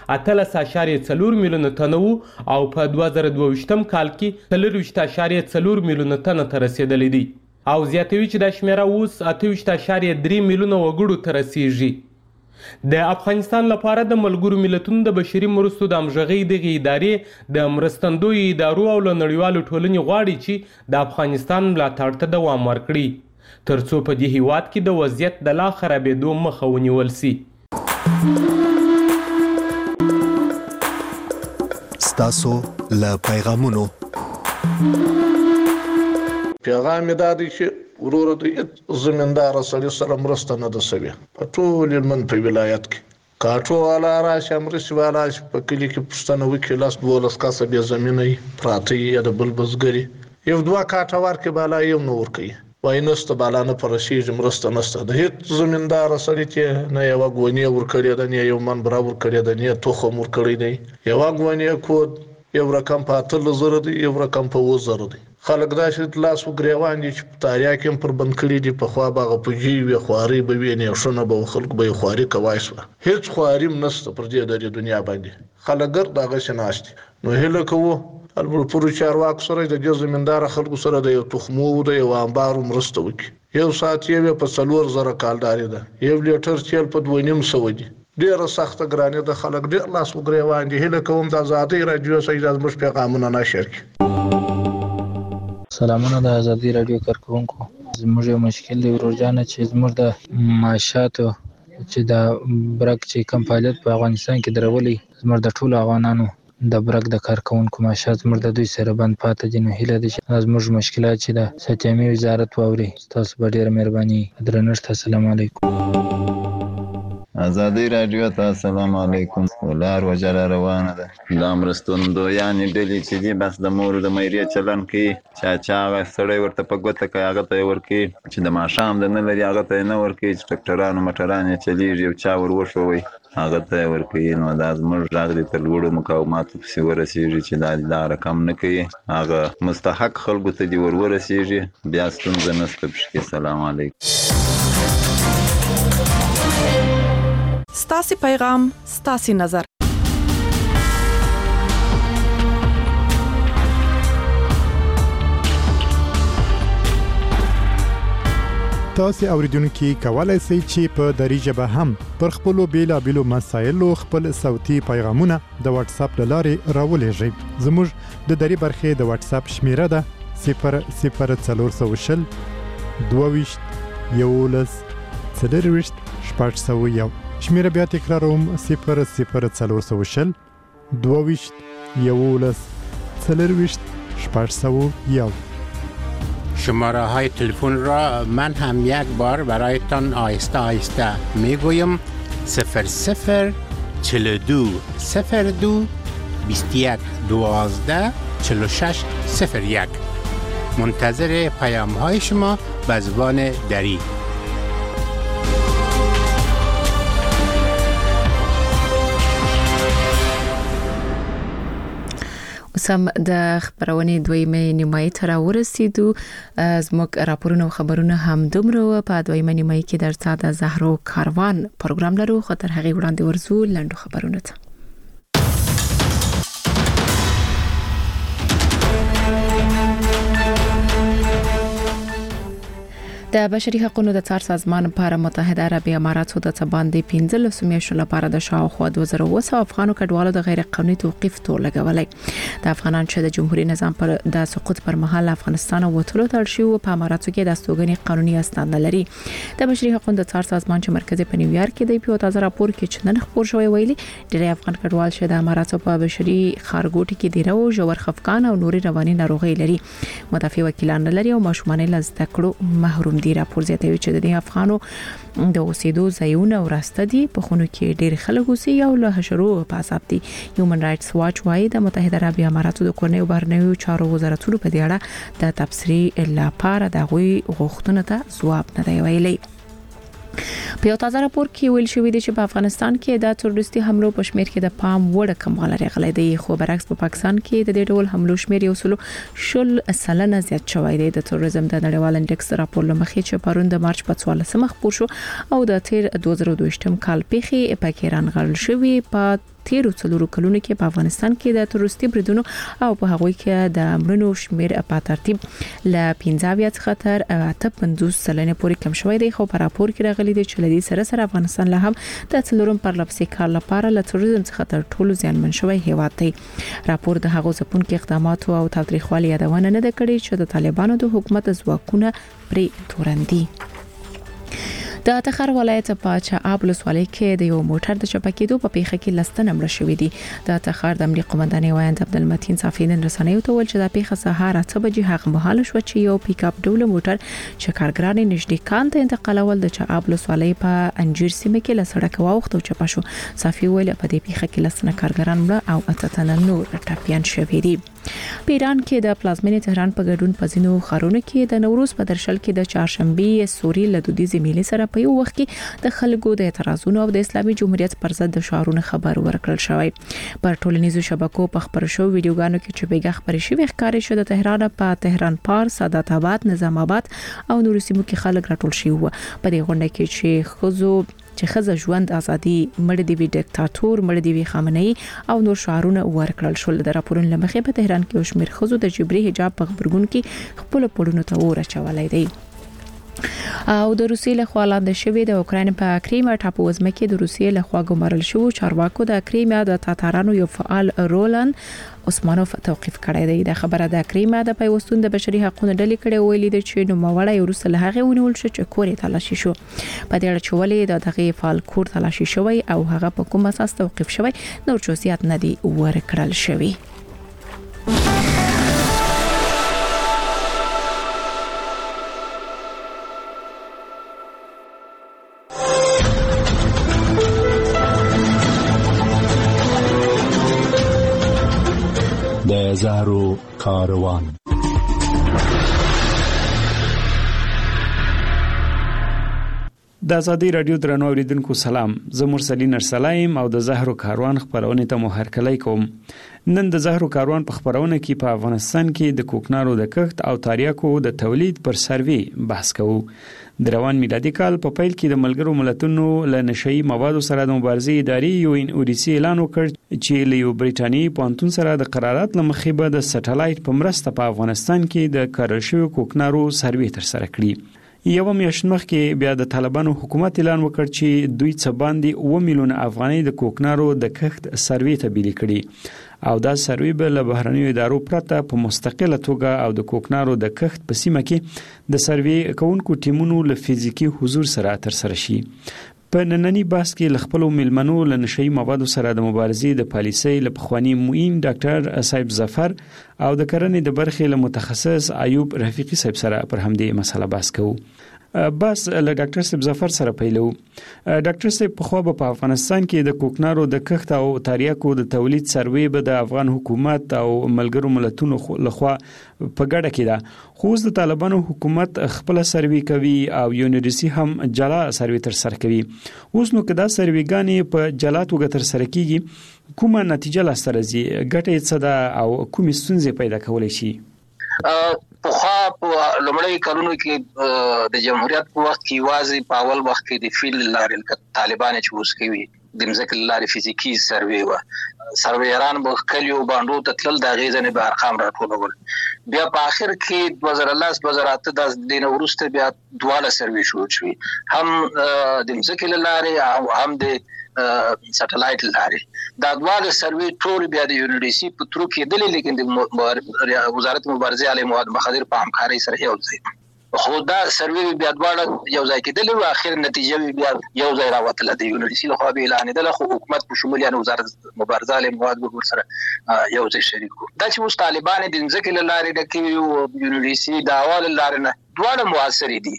کې 18.4 میلیونه تنه او په 2022م کال کې 4.4 میلیونه تنه ته رسیدلې دي او زیاتوي چې د شمیره اوس 8.3 میلیونه وګړو ته رسیږي. د افغانستان لپاره د ملګرو ملتونو د بشري مرستو د همغږۍ دغه ادارې د مرستندوی ادارو او نړیوالو ټولنې غواړي چې د افغانستان ملاتړ ته دوام ورکړي ترڅو په دې هیواد کې د وضعیت د لا خرابېدو مخه ونیول شي. ستاسو له پیغامونو پیغام دا دی چې وروره د زمیندار سړي سره مرسته نه ده سوې په ټول هلمند په ولایت کې کاټو والا راشي مرستې والا په کلي کې پوښتنه وکړي 10-12 کسه بې زمینه پراته یا د بل بزګري یو دوه کاټه ورکړي بالا یو نه ورکوي وایي نسته بالا نه په رسیږي مرسته نسته د هېڅ زمیندار سړي چې نه یوه ګونې ورکړې ده نه یو منبره ورکړې ده نه تخم ورکړی دی یوه ګونې کود یو رقم په 18,000 دی یو رقم په 20,000 دی خلک داسې لاس وګریوان دي چې په تاریخ کې پر بند کړي دي په خوا باغ په جی وي خواري به وي نه شونه به خلک به خواري کوي سو هیڅ خواري نشته پر دې د دنیا باندې خلک ګر دغه شناست نو هله کوو البته پر چارواک سره د دې زمیندار خلکو سره د یو تخمو د یو انبار مرسته وکړي یو ساعت یې په 4,000 کالداري ده یو لیټر تیل په 2.5 دی ډیره سخته ګرانه د خلک ډیر لاس وګریوان دي هله کوم د آزادۍ رادیو سره د مش پیغامونه نشر کی. سلامونه د آزادۍ رادیو کارکونکو زموږ یو مشکل دی ورجانه چې زموږ د معاشاتو چې د برک چې کم فعالیت په افغانستان کې درولي زموږ د ټولو افغانانو د برک د کارکونکو معاشات زموږ د دوی سره بند پاتې دي نو هیله ده چې زموږ مشکلات چې د ساتیامي وزارت واوري تاسو به ډیره مهرباني درنښت. السلام علیکم. آزادۍ رادیو ته السلام علیکم. ولار وجره روانه ده دا مرستوندو یعنی ډلې چې دي بس د مور د مېرې چلن کوي چا هغه سړی ورته په ګوته کوي هغه ته ورکوي چې د ماښام د نه لري هغه ته نه ورکوي چې ټکټرانو مټران یې چلیږي یو چا ور وښوي هغه ته ورکوي نو دا زموږ غږ دی تر لوړو مقاوماتو پسې ورسېږي چې دا رقم نه کوي هغه مستحق خلکو ته دې ورسېږي بیا ستونزه نشته پشکې. سلام علیکم. ستاسي پیغام ستاسي نظر. تاسو اوریدونکو کولای شئ چې په دری ژبه هم پر خپل بیلابېلو مسایلو خپل صوتي پیغامونه د واتس اپ لارې راولېږئ. زموږ د دری برخې د واتس اپ شمیره ده 00420 22 11 401. شمیره بیا تکراروم 00420 22 11 401 601. شماره های تلفن را من هم یک بار برایتان آهسته آهسته می گویم. 00 42 02 21 12 46 01. منتظر پیام های شما به زبان دری. سم د خبرونې دویمه نیمایي ته راورسېدو. زموږ راپورونه او خبرونه هم دومره په دویمه نیمایي کې درته د زهرو کاروان پروګرام لرو، خو تر هغې وړاندې ورځو لنډو خبرونه ته. د بشري حقوقو د څار سازمان لپاره متحده عربي اماراتو د باندې 15 میاشتو لپاره د شاوخوا 2000 افغانو کډوالو د غیر قانوني توقيف تور لګولای. د افغانان چې د جمهوریت نظام پر د سقوط پر مهال افغانستان وټلو تل شي او په اماراتو کې د استوګنې قانوني استند لري. د بشري حقوقو د څار سازمان چې مرکز په نیویارک کې د پیو تازه راپور کې چې نن خبر شوی ویلي ډېر افغان کډوال چې د اماراتو په بشري خارګوټي کې دی راو جوړ خفقان او نوري رواني ناروغي لري. مدافع وکیلان لري او ماشومان له زده کړو محروم دي. راپور زیاتوي چې د افغانو د اوسېدو ځایونه ورسته دي په خونو کې ډېر خلک اوسي او له حشرو په عذاب دي. هیومن رائټس واچ وايي د متحده عربي اماراتو د کورنۍ او بهرنیو چارو وزارتونو په دې اړه د تبصرې لپاره د غوي غوښتنو ته ځواب نه دی ویلي. په یو تازه راپور کې ویل شوی دی چې په افغانستان کې د تروریستي حملو په شمیر کې د پام وړ کموالی راغلی دی، خو برعکس په پاکستان کې د دې ډول حملو شمیر یو سل % زیات شوی دی. د تروریزم د نړیوال انډکس راپور لمخې چې پرون د مارچ په 14 خبر شو او د تیر 2022 کال پیښې په کې رانغړل شوی. په تیرو څلورو کلونو کې په افغانستان کې د تروریستي بریدونو او په هغوی کې د مړینو شمیر په ترتیب ل 15 څخه تر 58% پورې کم شوی دی. خو په راپور کې راغلي دی چې لدی سره افغانستان له هم د څلورم پرلپسې کال لپاره له تروریزم څخه تر ټولو زیانمن شوی هیواد دی. راپور د هغو ځپونکو اقداماتو او تاریخوالي یادونه نه کړي چې د طالبانو د حکومت ځواکونه پرې تورندي. د تخار ولایت په چاب ولسوالۍ کې د یو موټر د چپکېدو په پیښه کې لستنه مړه شوې دي. د تخار د امنیه قومندانۍ وایند عبدالمتین صافیدین رسنیو ته ول چې د پیښه سهار 8 بجې هغه مهال شو چې یو پیک اپ ډول موټر چې کارګران نږدې کان ته انتقالول د چاب ولسوالۍ په انجیر سیمه کې لسړک واوخته او چپه شو. صافی ویل په دې پیښه کې لسنه کارګران مړه او اتتنه نور ټاپیان شوي دي. په ایران کې د پلازمینې تهران په ګډون په ځینو ښارونو کې د نوروز په درشل کې د چهارشنبه سوري له دودیزې میلې سره په یو وخت کې د خلکو د اعتراضونو او د اسلامي جمهوریت پر ضد د شعارونو خبر ورکړل شوی. پر ټولنیزو شبکو په خبر شو ویډیوګانو کې چې بیګه خبرې شوې ښکاري شو د تهران په تهران پار، سادات آباد، نظام آباد او نورو سیمو کې خلک راټول شوي وو. په دې غونډه کې چې خزه ژوند ازادي، مړ دی وی ډیکټاتور، مړ دی وی خامنه‌ای او نور شعارونه ورکړل شول. د راپورونو لمخې په تهران کې وشمیر خزو د جبري حجاب په خبرګون کې خپل پړونو ته ورچولای دی. او د روسیې له خوا لاندې شوی د اوکراین په کریمیا ټاپو وزمه کې د روسیې له خوا ګمارل شو چارواکو د کریمیا د تاتارانو یو فعال رولان عثمانوف توقيف کړی دی. د خبره د کریمیا د پیوستون د بشري حقوقو ډلې کړي ویلي دي چې نو موړی روس له هغه ونیول شو چې کورې تلاشي شو. په دې اړه چې ولې د دغه فعال کور تلاشي شوی او هغه په کوم اساس توقيف شوی نور جزئیات نه دي ورکړل شوی. د زهرو کاروان. د ازادي رادیو درنو اوریدونکو سلام، زه مرسلین ارسلایم او د زهرو کاروان خبرونه ته مو هرکلی کوم. نن د زهرو کاروان په خبرونه کې په افغانستان کې د کوکنارو د کښت او تاریاکو د تولید پر سروي بحث کوو. د روان میلادي کال په پیل کې د ملګرو ملتونو له نشئی موادو سره د مبارزې ادارې یو اودیسي اعلان وکړ چې له یو بریټانیایی پوهنتون سره د قرارداد لمخې به د سټلایټ په مرسته په افغانستان کې د کارل شویو کوکنارو سروي تر سره کړي. یو میاشت مخکې بیا د طالبانو حکومت اعلان وکړ چې دوی څه باندې 2 میلیون افغانۍ د کوکنارو د کښت سروي ته بیل کړي او دا سروي به له بهرنیو ادارو پرته په مستقله توګه او د کوکنارو د کښت په سیمه کې د سروي کوونکو ټیمونو له فزیکی حضور سره تر سره شي. په نننی بحث کې خپل ملمنو له نشئی موادو سره د مبارزې د پالیسۍ له پخوانی معین ډاکټر صاحب ظفر او د کرنې د برخې له متخصص ایوب رفیقي صاحب سره پر همدې مسله بحث کوو. بس له ډاکټر صاحب ظفر سره پیلو. ډاکټر صاحب په خو په افغانستان کې د کوکنارو د کښت او تریاکو د تولید سروې به د افغان حکومت او ملګرو ملتونو لخوا په ګډه کې ده. خو د طالبانو حکومت خپل سروې کوي او یونیورسيټي هم جلا سروې تر سره کوي. اوس نو کدا سروېګانی په جلا توګه تر سره کیږي، کومه نتیجه لاسته راځي؟ ګټه څه ده او کومې ستونزې پیدا کولای شي؟ په لومړی کلونو کې د جمهوریت په وخت کې واځي په اول وخت کې د فیل لارې طالبان چې اوس کوي د ځمکې لارې فزیکی سروې و سروېران به کلیو باندې ته تل د غیزنې به ارقام راټولول. بیا په اخر کې 2010 2008 د دین ورسته بیا دواله سروې شروع شوې، هم د ځمکې لارې او هم د سټلایټ لارې. دا دواله سروې ټول بیا د یونیورسيټي په ترو کې دلې، لیکن د وزارت مبارزې علی مواد مخدر په همکارۍ سره یو ځای خو دا سروې بیا دواله یو ځای کې دلې او اخر نتیجه بیا یو ځای راوتله. د یونیورسيټي خو به اعلان دله خو حکومت په شمول یعنی وزارت مبارزې علی مواد مخدر سره یو ځای شریک دا چې اوس طالبان د ځکه لارې د کې یونیورسيټي د اول لارې نه دواله موثر دي،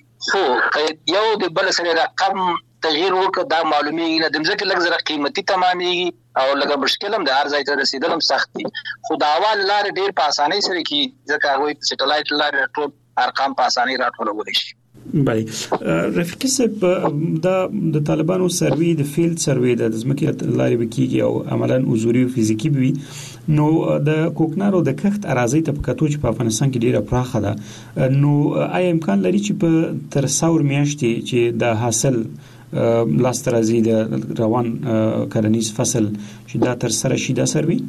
خو یو د بل سره رقم تغییر وکړه دا معلومیږي نه د ځکه لږ زره قیمتي تمامېږي او لږ مشکل هم د هر ځای ته رسیدل هم سخت دي. خو دا اول لارې ډېر په اسانۍ سره کې ځکه هغه سټلایټ لارې ټول ارقام په اسانۍ راټولول شي. بله رفیقي صاحب، دا د طالبانو سروې د فیلډ سروې د ځمکې لارې وکیږي او عملاً حضوري او فزیکی وي، نو د کوکنارو د کښت اراضي ته په کتو چې په افغانستان کې ډیره پراخه ده، نو آیا امکان لري چې په تر څور میاشتې چې د حاصل لاستر ازي د روان کرنیز فصل چې دا تر سره شي دا سروي؟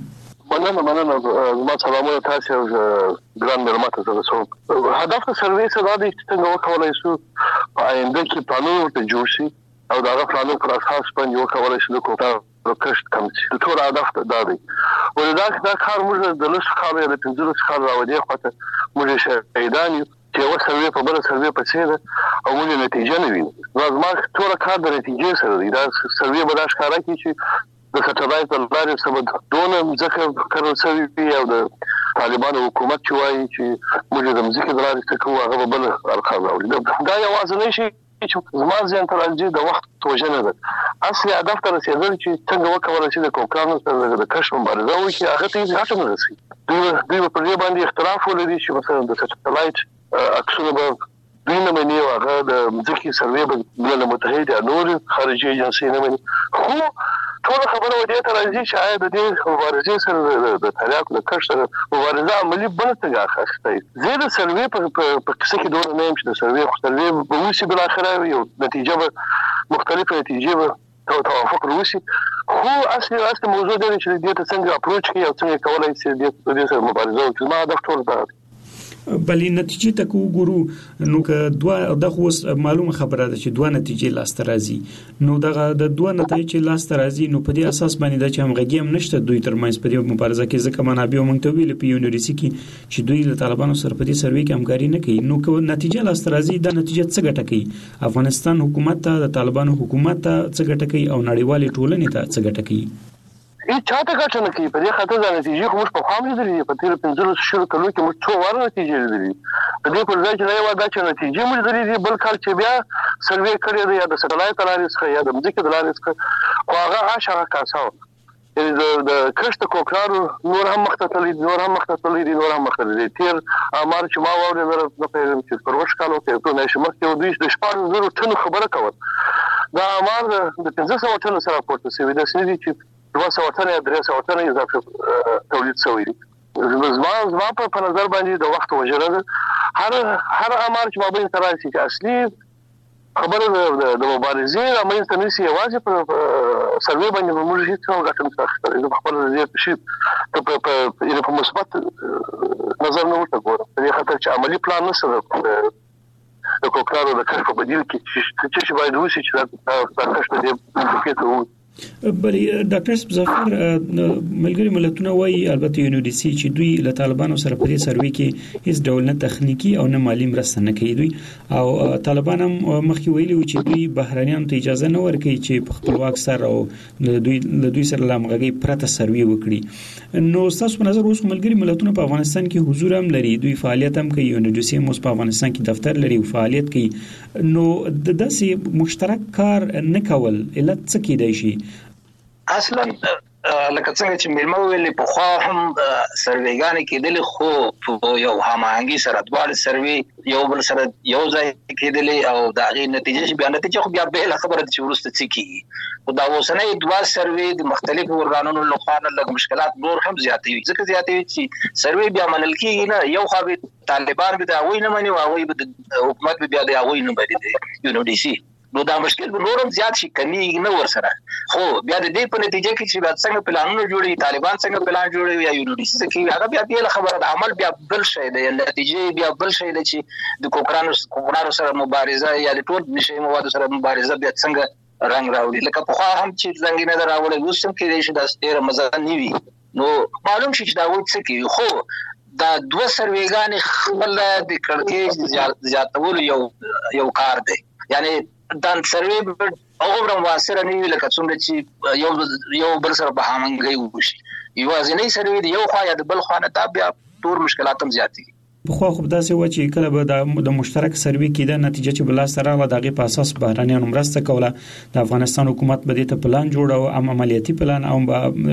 مننه ما سلامونه تاسو ګران ملمت ته رسوم. هدف سروي څه دی چې څنګه وکولای شو په آینده کې پلانونه ته جوړ شي او دا غوښتنه پر اساس باندې وکولای شي د کوکنارو کښت کم شي. د ټول هدف دا دی. ولدا دا کار موږ د لږ کار یا د 15 کار راوړي خو ته موږ شهیدان چې و سروي په بل سروي په څیر او موږ نتیجه نه وینو. زما ټول کار د نتیجې سره دی. دا سروي به دا ښکارا کوي چې د سټلایټ لارې سبب دونه ځکه کارول شوی او د طالبانو حکومت چې وایي چې موږ د ځمکې لارې څخه کوو هغه بل ارقام راوړي. دا یوازې نشي چې زما ځین تر راځي د وخت وژنه ده. اصلي هدف ته رسیدل چې څنګه وکولای شي د کوکنارو سره د کښت مبارزه وکړي، هغه ته ګټه نه رسي. دوی په دې باندې اختلاف ولري چې مثلا د سټلایټ عکسونه به دوی نه مني او هغه د ځمکې سروې به بل متحده نور خارجي ایجنسي نه مني. خو ټول خبره ودی ته راځي چې آیا د دې مبارزې سره د تریاکو د کښت سره مبارزه عملی بل څه اخیسته. زه د سروې په کیسه کې دوه نه يم چې د سروې به وسی بل اخره یو نتیجه به مختلفه نتیجه به توافق وروسي. خو اصلي موضوع دی چې دې ته څنګه اپروچ کوي او څنګه کولای شي د دې سره مبارزه وکړي. ما هدف ټول دا بلې نتیجې ته وګورو نو که د خوس معلومه خبره ده چې دوه نتیجې لاست راځي، نو دغه د دوه نتیجې لاست راځي نو په دې اساس باندې د همغږي هم نشته دوی ترمنځ په دې مبارزه کې، ځکه منابع مونږ ته ویل په یونیورسيټي کې چې دوی له طالبانو سره په دې سروې کې همکاري نه کوي. نو که نتیجه لاست راځي د نتیجه څه ګټه کوي؟ افغانستان حکومت ته د طالبانو حکومت ته څه ګټه کوي او نړیوالې ټولنې ته څه ګټه کوي؟ هیڅ چاته ګټه نه کوي. په دې خاطر د نتیجې خو موږ په خام لیدلې په تیر 15 شهور کلو کې موږ څو واره نتیجې لیدلې. د دې پر ځای چې نه یو دا چې نتیجې موږ لیدلې بل کال چې بیا سروې کړې ده یا د سټلایټ لارې څخه یا د ځمکې لارې څخه خو هغه عاشقه کاساو یعنی د کښت کوکنارو نور هم مختلف نور هم مختلف تیر امر چې ما وره نه پیژم چې پر وښ کالو کې ټول نشه مخکې دوی د 4000 ټن خبره کوي. دا امر د 1500 ټن سره پورته شوی د سړي چې 200 ټنه 300 ټنه اضافه تولید شوی دی. زما په نظر باندې د وخت وجره ده. هر امر چې مابین تر راشي چې اصلي خبره د مبارزې را مې تنسي یوازې په سروې باندې موږ هیڅ څه غټم څه د خپل دې شي په مثبت نظر نه ورته ګورم. په خاطر چې عملی پلان نشته د کوکنارو د کښت په بدیل کې چې باید وشي چې دا کښت دې په کې ته بلې ډاکټر ظفر ملګری ملتونه وایي البته UNODC چې دوی له طالبانو سره په دې سروي کې هیڅ ډول نه تخنیکی او نه مالی مرسته نه کوي دوی او طالبان هم مخکې ویلي و چې دوی بهرانيانو ته اجازه نه ورکوي چې په خپلواک سره او دوی سره لامغږي پرته سروي وکړي. نو تاسو په نظر اوس ملګری ملتونه په افغانستان کې حضور هم لري، دوی فعالیت هم کوي، UNODC هم په افغانستان کې دفتر لري او فعالیت کوي، نو د داسې مشترک کار نه کول علت څه کېدای شي؟ اصلا لکه څنګه چې ملما ویلې په خو هم سرویګانې کېدل خو په یو هماهنګي سره دواړه سروي یو بل سره یو ځای کېدل او دا غي نتیجه بیا نتیجه خو بیا به خبره چې ورسته څه کیږي او دا اوسنۍ دوا سروي د مختلفو ورغانونو لخوا له مشکلات نور هم زیاتوي ځکه زیاتوي چې سروي بیا منل کیږي نه یو خو طالبان به دا وای نه مني او وای به حکومت بیا دا وای نه بری UNODC نو دا مشکل نورم زیات شي کمی نه ور سره خو بیا د دې په نتیجه کې چې بیا څنګه پلانونه جوړي طالبان څنګه پلان جوړي یا UNODC څخه هغه بیا د خبره د عمل بیا بل شي د نتیجه بیا بل شي د چې د کوکرانو سره مبارزه یا د ټول نشي مواد سره مبارزه بیا څنګه رنگ راوړي لکه په خو هم چې څنګه نه راوړي وسم کې د شي د ستیر مزه نیوي نو معلوم شي چې دا وایي څه کوي خو دا دوه سرویګان خپل د کړکېچ زیاتول یو کار دی یعنی دا سروي عمر واسره نه ویل کڅوم چې یو بل سره په همغږي وشي یو ځینې سروي دی یو خو یا د بل خو نه تابع ټول مشکلات هم زیات دي په خو داسې و چې کله به د مشترک سروي کې د نتیجه چې بل سره غلا دغه په اساس بهرانيان مرسته کوله د افغانستان حکومت به د پلان جوړاو ام عملیاتي پلان او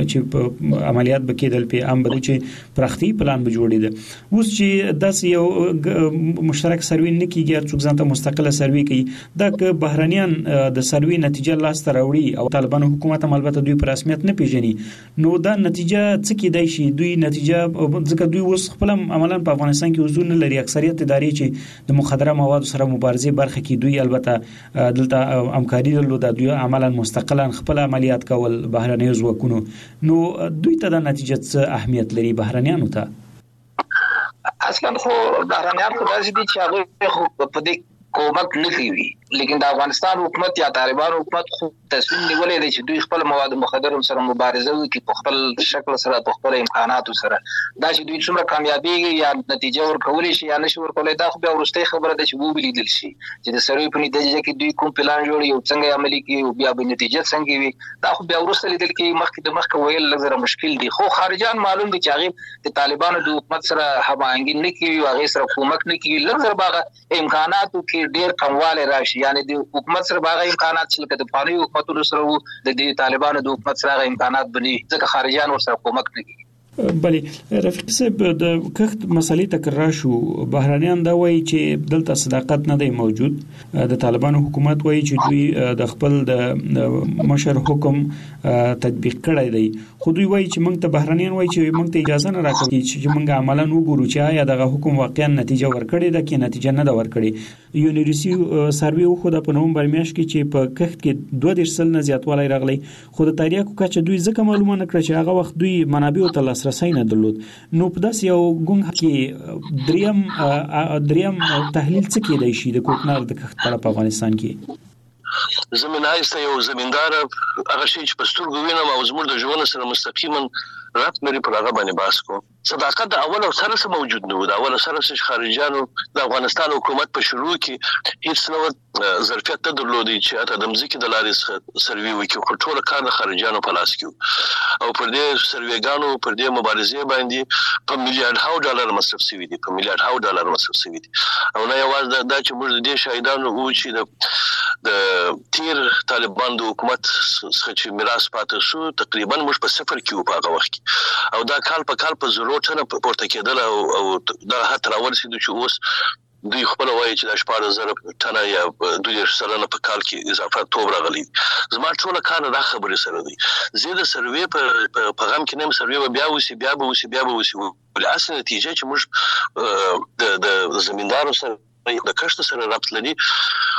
چې عملیات به کېدل په ام به چې پرختي پلان به جوړیده اوس چې داسې یو مشترک سروي نه کیږي څوک ځانته مستقله سروي کوي د بهرانيان د سروي نتیجه لاس ته راوړي او طالبان حکومت هم البته دوی په رسمیت نه پیژني نو دا نتیجه څه کېدای شي دوی نتیجه ځکه دوی اوس خپل عملاً په افغانستان حضور نه لري اکثریت ادارې چې د مخدره موادو سره مبارزه برخه کې دوی البته دلته همکاري درلوده دوی عملاً مستقلا خپل عملیات کول بهرنیو ځواکونو نو دوی ته د نتیجه څه اهمیت لري بهرنیانو ته اصلا خو بهرنیان خو داسې دي چې هغه خو په دې کومک نه کوي لیکن د افغانستان حکومت یا طالبان حکومت خو تصمیم نیولې دی چې دوی خپل مواد مخدر سره مبارزه وکړي په خپل شکل سره په خپل امکاناتو سره دا چې دوی څومره کامیابی یا نتیجه ورکول شي یا نشي ورکولای دا خو بیا ورسته خبره ده چې وو بلیدل شي چې د سروي په نتیجه کې دوی کوم پلان جوړي او څنګه عملي کوي او بیا به نتیجه څنګه وي دا خو بیا ورسته لیدل کې مخکې ویل لږه مشکل دي خو خارجان معلوم دي چې هغه د طالبانو د حکومت سره هماهنګي نه کوي او هغه سره کومک نه کوي لږه باغه امکاناتو کې ډېر کمواله راشي یعنی د حکومت سره باغه امکانات چې لکه د پانوي حکومتونو سره وو د طالبانو د حکومت سره امکانات بني ځکه خارجيان ورسره کومک نه کوي بلې رفیق صاحب د کښت مسلې تکرار شو بهرانيان دا وایي چې دلته صداقت نه دی موجود د طالبانو حکومت وایي چې دوی د خپل د مشر حکم تطبیق کړی دی خو دوی وایي چې موږ ته بهرانيان وایي چې موږ ته اجازه نه راکوي چې موږ عملاً وګورو چې آیا دغه حکم واقعا نتیجه ورکړي ده کې نتیجه نه ده ورکړي UNODC سروي خو د نومبر میاشت کې چې په کښت کې 2 نه زیاتوالی راغلی خو د تاریخ کچه دوی ځکه معلومه نه کړ چې هغه وخت دوی منابع ته لاسرسي نه درلود نو په داس یو ګونګ کې دریم تحلیل څه کېدای شي د کوکنار د کښت په افغانستان کې زمينایسته یو زمیندار هغه شي چې پسترګو وینم او زموږ د ژوند سره مستقیما رات مری پر هغه باندې باس کو صداقت د اول او سره موجود نه و د اول سره خارجانو د افغانستان حکومت په شروع کې هیڅ نو ظرفیت ته درلودي چې اته د مزیک د لارې سروي وکړي خو ټول کار د خارجانو په لاس کې او پر دې سرویګانو پر دې مبارزې باندې په $1,000,000 ډالر مصرف شوی دي په $1,000,000 ډالر مصرف شوی دي او نه یوازې دا چې موږ د شهیدانو وو چې د تیر طالبان د حکومت څخه چې میراث پاتې شو تقریبا موږ په صفر کې په هغه وخت او دا کال په کال په زرو ټنه پورته کېدل او دا هتر ورسېدو چې اوس دوی خپل وایي چې د 14,000 ټنه یا 2,000 په کال کې اضافه توب راغلي زما ټول کار دا خبرې سره دی زیاده سروي په غم کې نه سروي بیا به وسی ول اصل نتیجه چې موږ د زمیندارو سره د کښت سره رابط لري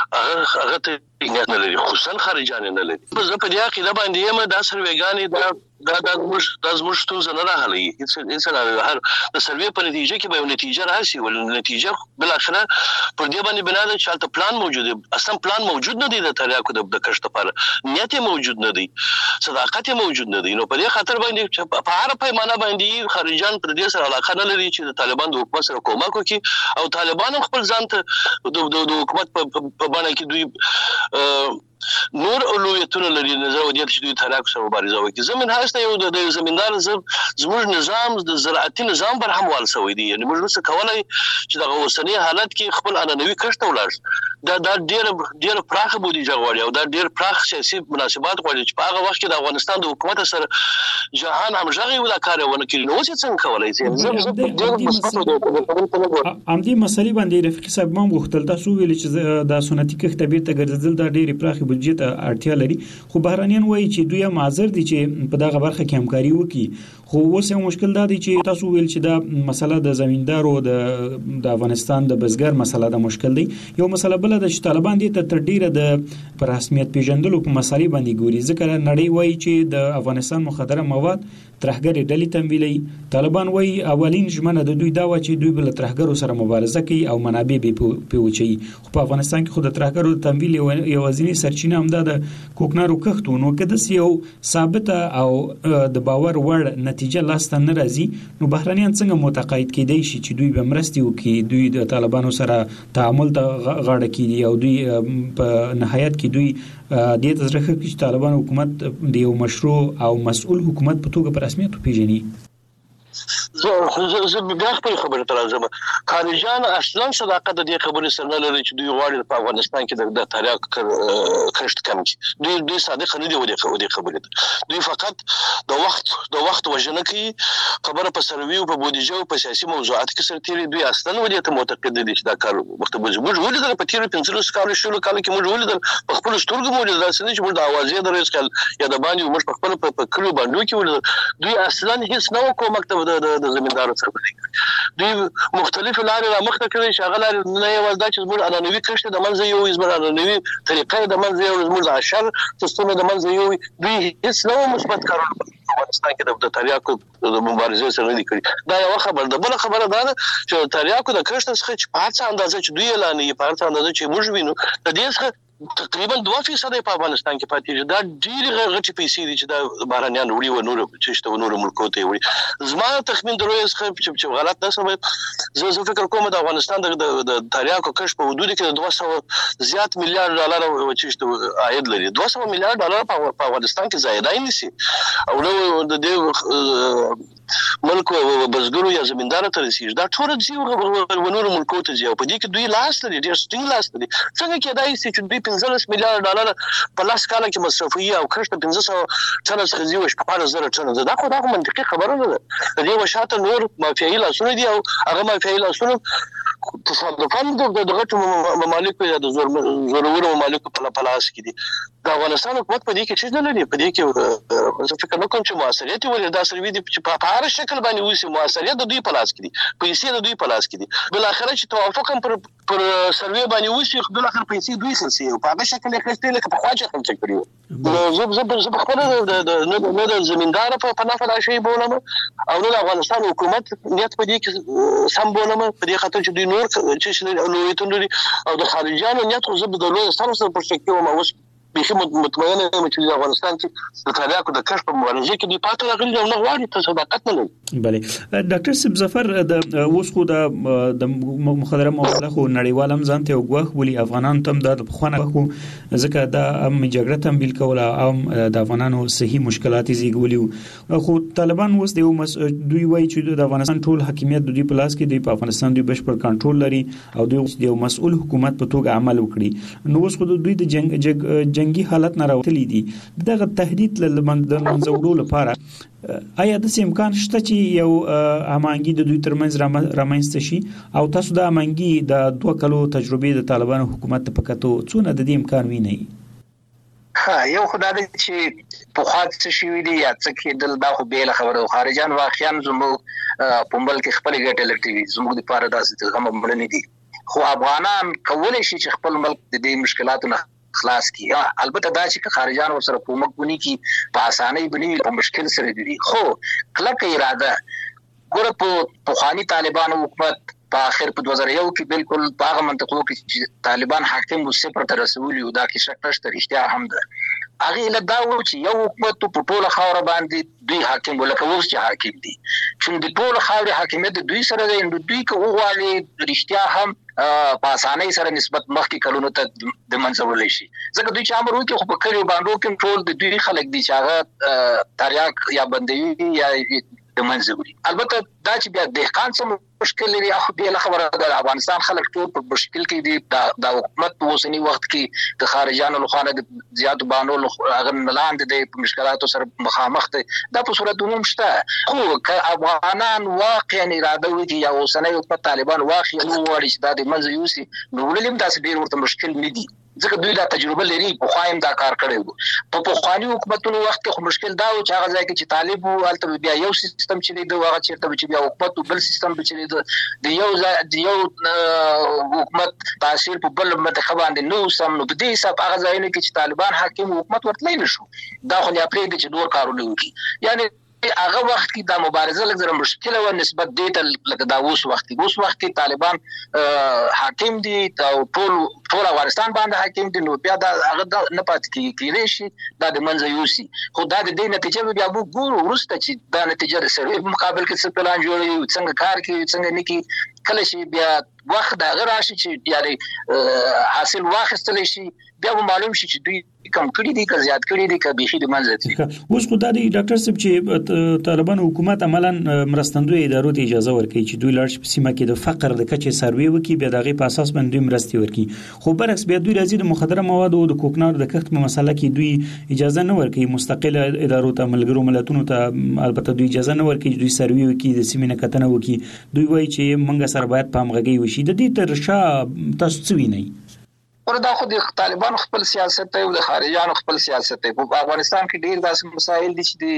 هغه ته نه لري خصوصا خارجان نه لري زه په دې کې دا باندې یم دا سرویګانې دا دا زموږ ستونزه نه راغلی هیڅ هر د سروې په نتیجه کې به نتیجه راشي ول نتیجه بل اخره پر دې باندې بنا ده چې حالت پلان موجود دی اصلا پلان موجود نه دی د تریاکو د کشت لپاره نیت موجود نه دی صداقت موجود نه دی نو په دې خاطر باندې په هر پیمانه باندې خارجيان پر دې سره علاقه نه لري چې د طالبان د حکومت سره کومک وکړي او طالبان خپل ځان ته د حکومت په باندې کې دوی نور اولویتونه لري نظر ودیت چې دوی تریاکو سره مبارزه وکړي زمين هسته یو د زمیندار زموږ نظام د زراعتي نظام بر هموال سوی دی یعنی موږ څه کولای چې د اوسنی حالت کې خپل انانوي کشت ولاړ دا ډیر پراخ بودیجه غواړي او دا ډیر پراخ سیاسي مناسبات غواړي چې په هغه وخت کې د افغانستان د حکومت سره جهان همغږي ولا کار ونه کړي نو څه څنګه کولای شي امدي مسلې باندې رفیق صاحب مام غوښتل تاسو ویل چې د سنتي کښت بیرته ګرځیدل دا ډیر پراخ بودجه ته اړتیا لري خو بهرانيان وایي چې دوی معذر دي چې په دغه برخه کې همکاري وکړي خو اوس یو مشکل دا دی چې تاسو ویل چې دا مسله د زمیندارو د افغانستان د بزګر مسله د مشکل دی یو مسله بل د چې طالبان دي تر ډیره د پر رسمیت پیژندلو په مسالې باندې ګوري ځکه نړۍ وایي چې د افغانستان مخدره مواد ترهګری ډلې تمویلي طالبان وایي اولین ژمنه د دوی دا و چې دوی بل ترهګرو سره مبارزه کوي او منابع به پیوچي خو په افغانستان کې خود ترهګرو تمویل یو ځینی سرچینه هم د کوکنارو کښتو نو کده یو ثابته او د باور وړ نتیجه لاسته نه راځي نو بهرانيان څنګه متقاعد کیدای شي چې دوی به مرستي وکړي دوی د طالبانو سره تعامل ته غاړه کیدي او دوی په نهایت کې دوی د دې ترخه چې طالبان حکومت د یو مشروع او مسؤل حکومت په توګه په رسمیت پیژني زه بیا خپل خبره تر ازمه خارجيان اصلا صداقت د دې خبرې سره نه لري چې دوی غواړي په افغانستان کې د تریاک کشت کم کړي دوی صادق نه دي ودې خبرې دوی فقط د وخت وژنه کوي خبره په سروي او په بودیجه او په سیاسي موضوعات کې سره تیری دوی اصلا ودې ته معتقد دي چې دا کار وخت به موږ ولیدل په تیر 15 کال شلو کال کې موږ ولیدل په خپل سترګو موږ دا چې موږ د اوازې درې کال یا د باندې موږ په خپل په کلو باندې کې ولیدل دوی اصلا هیڅ نو کومک د زمیندارو سره دوی مختلف لارې را مخته کړي چې هغه لارې نه یوازې دا چې زموږ انانوي کشت د منځ یو زموږ انانوي طریقې د منځ یو زموږ د اشر سیستم د منځ یو دوی هیڅ نو مثبت کارونه په افغانستان کې د تریاکو د مبارزې سره نه کړي دا یو خبر ده بل خبره ده چې تریاکو د کشت څخه چې په هڅه اندازه چې دوی اعلان یې په هڅه اندازه چې موږ وینو د دې څخه تقریبا 2% په افغانستان کې پاتې دا ډېر غټي پیسې دي چې د بهرانيان وړي و نور چې نور ملکو ته وړي زما تخمین دروي چې غلط نه سم زه فکر کوم د افغانستان د تریاکو کش په حدود کې 200 زیات میلیارډ ډالر چې عاید لري 200 میلیارډ ډالر په افغانستان کې زیاتای نشي او نو د دې ملک بزګرو یا زمیندار ته رسیږي دا ټول ځي و نور ملکو ته ځي او په دې کې دوی لاس لري ډېر ستنګ لاس لري څنګه کېدای شي چې دوی 15 میلیارډ ډالر په لاس کال کې مصرفي او کښت 1500 ټن څخه وش په 5000 ټن دا خو دا منطقي خبره نه ده د دې وشاته نور مافیایي لاسونه دي او هغه مافیایي لاسونه تصادفاً د دغه ممالک یا د زورورو ممالک په لاس کې دي د افغانستان حکومت په دې کې څه نه لري په دې کې څه فکر نه کوم چې موثریت ولې دا سروي دي چې په هر شکل باندې وسی موثریت د دوی په لاس کې دي پیسې د دوی په لاس کې دي بل اخر چې توافق هم پر سروي باندې وسی بل اخر پیسې دوی خرڅي او په هغه شکل یې خرڅي لکه په خواجه خرڅ کړی زه خپل د زمیندار په نفع دا شی بولم او د افغانستان حکومت نیت په دې کې سم بولم په دې خاطر چې دوی نور چې نویتون لري او د خارجيانو نیت خو زه د لوی سره پرسپکټیو ما اوس بيخي مطمئنه یم چې د افغانستان کې د تریاکو د کشف په مبارزه کې د پاتې راغلي او نه غواړي ته صداقت نه لري بله ډاکټر سب ظفر د اوس خو د مخدره مواد خو نړیوال هم ځانته وګوخ ولي افغانان تم د خونه خو ځکه د جګړه تم بیل کوله او د افغانانو صحیح مشکلات زیږولي خو طالبان اوس دوی وایي چې د افغانستان ټول حاکمیت د دوی په لاس کې دی په افغانستان دوی بشپړ کنټرول لري او دوی یو مسؤل حکومت په توګه عمل وکړي نو اوس خو دوی د جنگي حالت نه راوتلي دي دغه تهدید له منځوړو لپاره آیا د امکان شته چې یو امانګي د دوی ترمنځ رامنځته شي او تاسو د امانګي د 2 کلو تجربه د طالبانو حکومت په کتو څونه د دې امکان ویني یو خدای چې په خاطر شي وی دي یا څه کې دل دا خو به خبره خارجان واقعا زموږ په ملک خپل ګټه لټوي زموږ لپاره داسې غم مړنی دي خو افغانان کولای شي چې خپل ملک د دې مشکلاتو نه خلاص کی البته دا چې خارجان ورسره کومک ونی کی په اسانۍ بنی په مشکل سره دي خو کله اراده ګوره په خواني طالبان حکومت په اخر په 2001 کې بالکل په هغه منطقو کې چې طالبان حاکم و صفر ته رسولي او دا کې شک نشته رښتیا هم ده هغه له دا و چې یو حکومت په ټوله خاور باندې دوی حاکم ولکه اوس چې حاکم دي چې د ټوله خاور حاکمیت دوی سره دی دوی کو غواړي رښتیا هم په اسانۍ سره نسبت مخکې کلونو ته د منځولې شي ځکه دوی چې امر وکړي خو په کلیو باندې کنټرول د دوی خلک دي چې هغه تریاک یا بندوي یا د منځوري البته دا چې بیا دهقان سم مشکل لري خو به خبره د افغانستان خلک ټول په مشکل کې دي د حکومت په اوسنی وخت کې د خارجانو لخوا د زیات بانو هغه لاندې د مشکلاتو سره مخامخ دي دا په صورت عموم شته خو افغانان واقعا اراده وکړي یا اوسنی حکومت طالبان واقعا وړي چې د منځ یوسي نو ولیم تاسو ډیر ورته مشکل نه دي ځکه دوی دا تجربه لري په خوایم دا کار کړی وو په خواني حکومتونو وخت کې مشکل دا و چې هغه ځای کې چې طالب وو هلته بیا یو سیستم چلی دی هغه چیرته چې بیا حکومت بل سیستم چلی دی یو حکومت تاثیر په بل منطقه باندې نو سم نو په دې حساب هغه ځایونه کې چې طالبان حاکم حکومت ورتلای نشو دا خو نه پرې دي چې نور کارونه وکړي یعنی هغه وخت کې د مبارزه لږ مشکله و نسبت دې ته لکه دا اوس وخت کې طالبان حاکم دي او ټول افغانستان باندې حاکم دي نو بیا دا هغه نه پات کیږي شي دا د منځ یوسي خو دا د دې نتیجه بیا ګورو ورسته چې دا نتیجه سره مقابل کې څه پلان جوړي څنګه کار کوي څنګه نه کوي کله چې بیا وخت دا غراشي چې یاري حاصل واخیستل شي بیا معلوم شي چې دوی کم کړي دي که زیات کړي دي که بيخي د منځ دي اوس خو دا دی ډاکټر صاحب چې طالبان حکومت عملاً مرستندوی ادارو ته اجازه ورکړي چې دوی لاړ په سیمه کې د فقر د کچې سروي وکړي بیا دغه په اساس باندې مرستي ورکړي خو برعکس بیا دوی راځي د مخدره موادو او د کوکنارو د کښت په مسله کې دوی اجازه نه ورکړي مستقله ادارو ته ملګرو ملتونو ته البته دوی اجازه نه ورکړي چې دوی سروي وکړي د سیمې نه کتنه وکړي دوی وایي چې موږ سره باید په همغږي وشي د دې تر شا تاسو څه وینئ وردا خو د طالبان خپل سیاست او د خارجيانو خپل سیاست په افغانستان کې ډیر داسې مسایل دي چې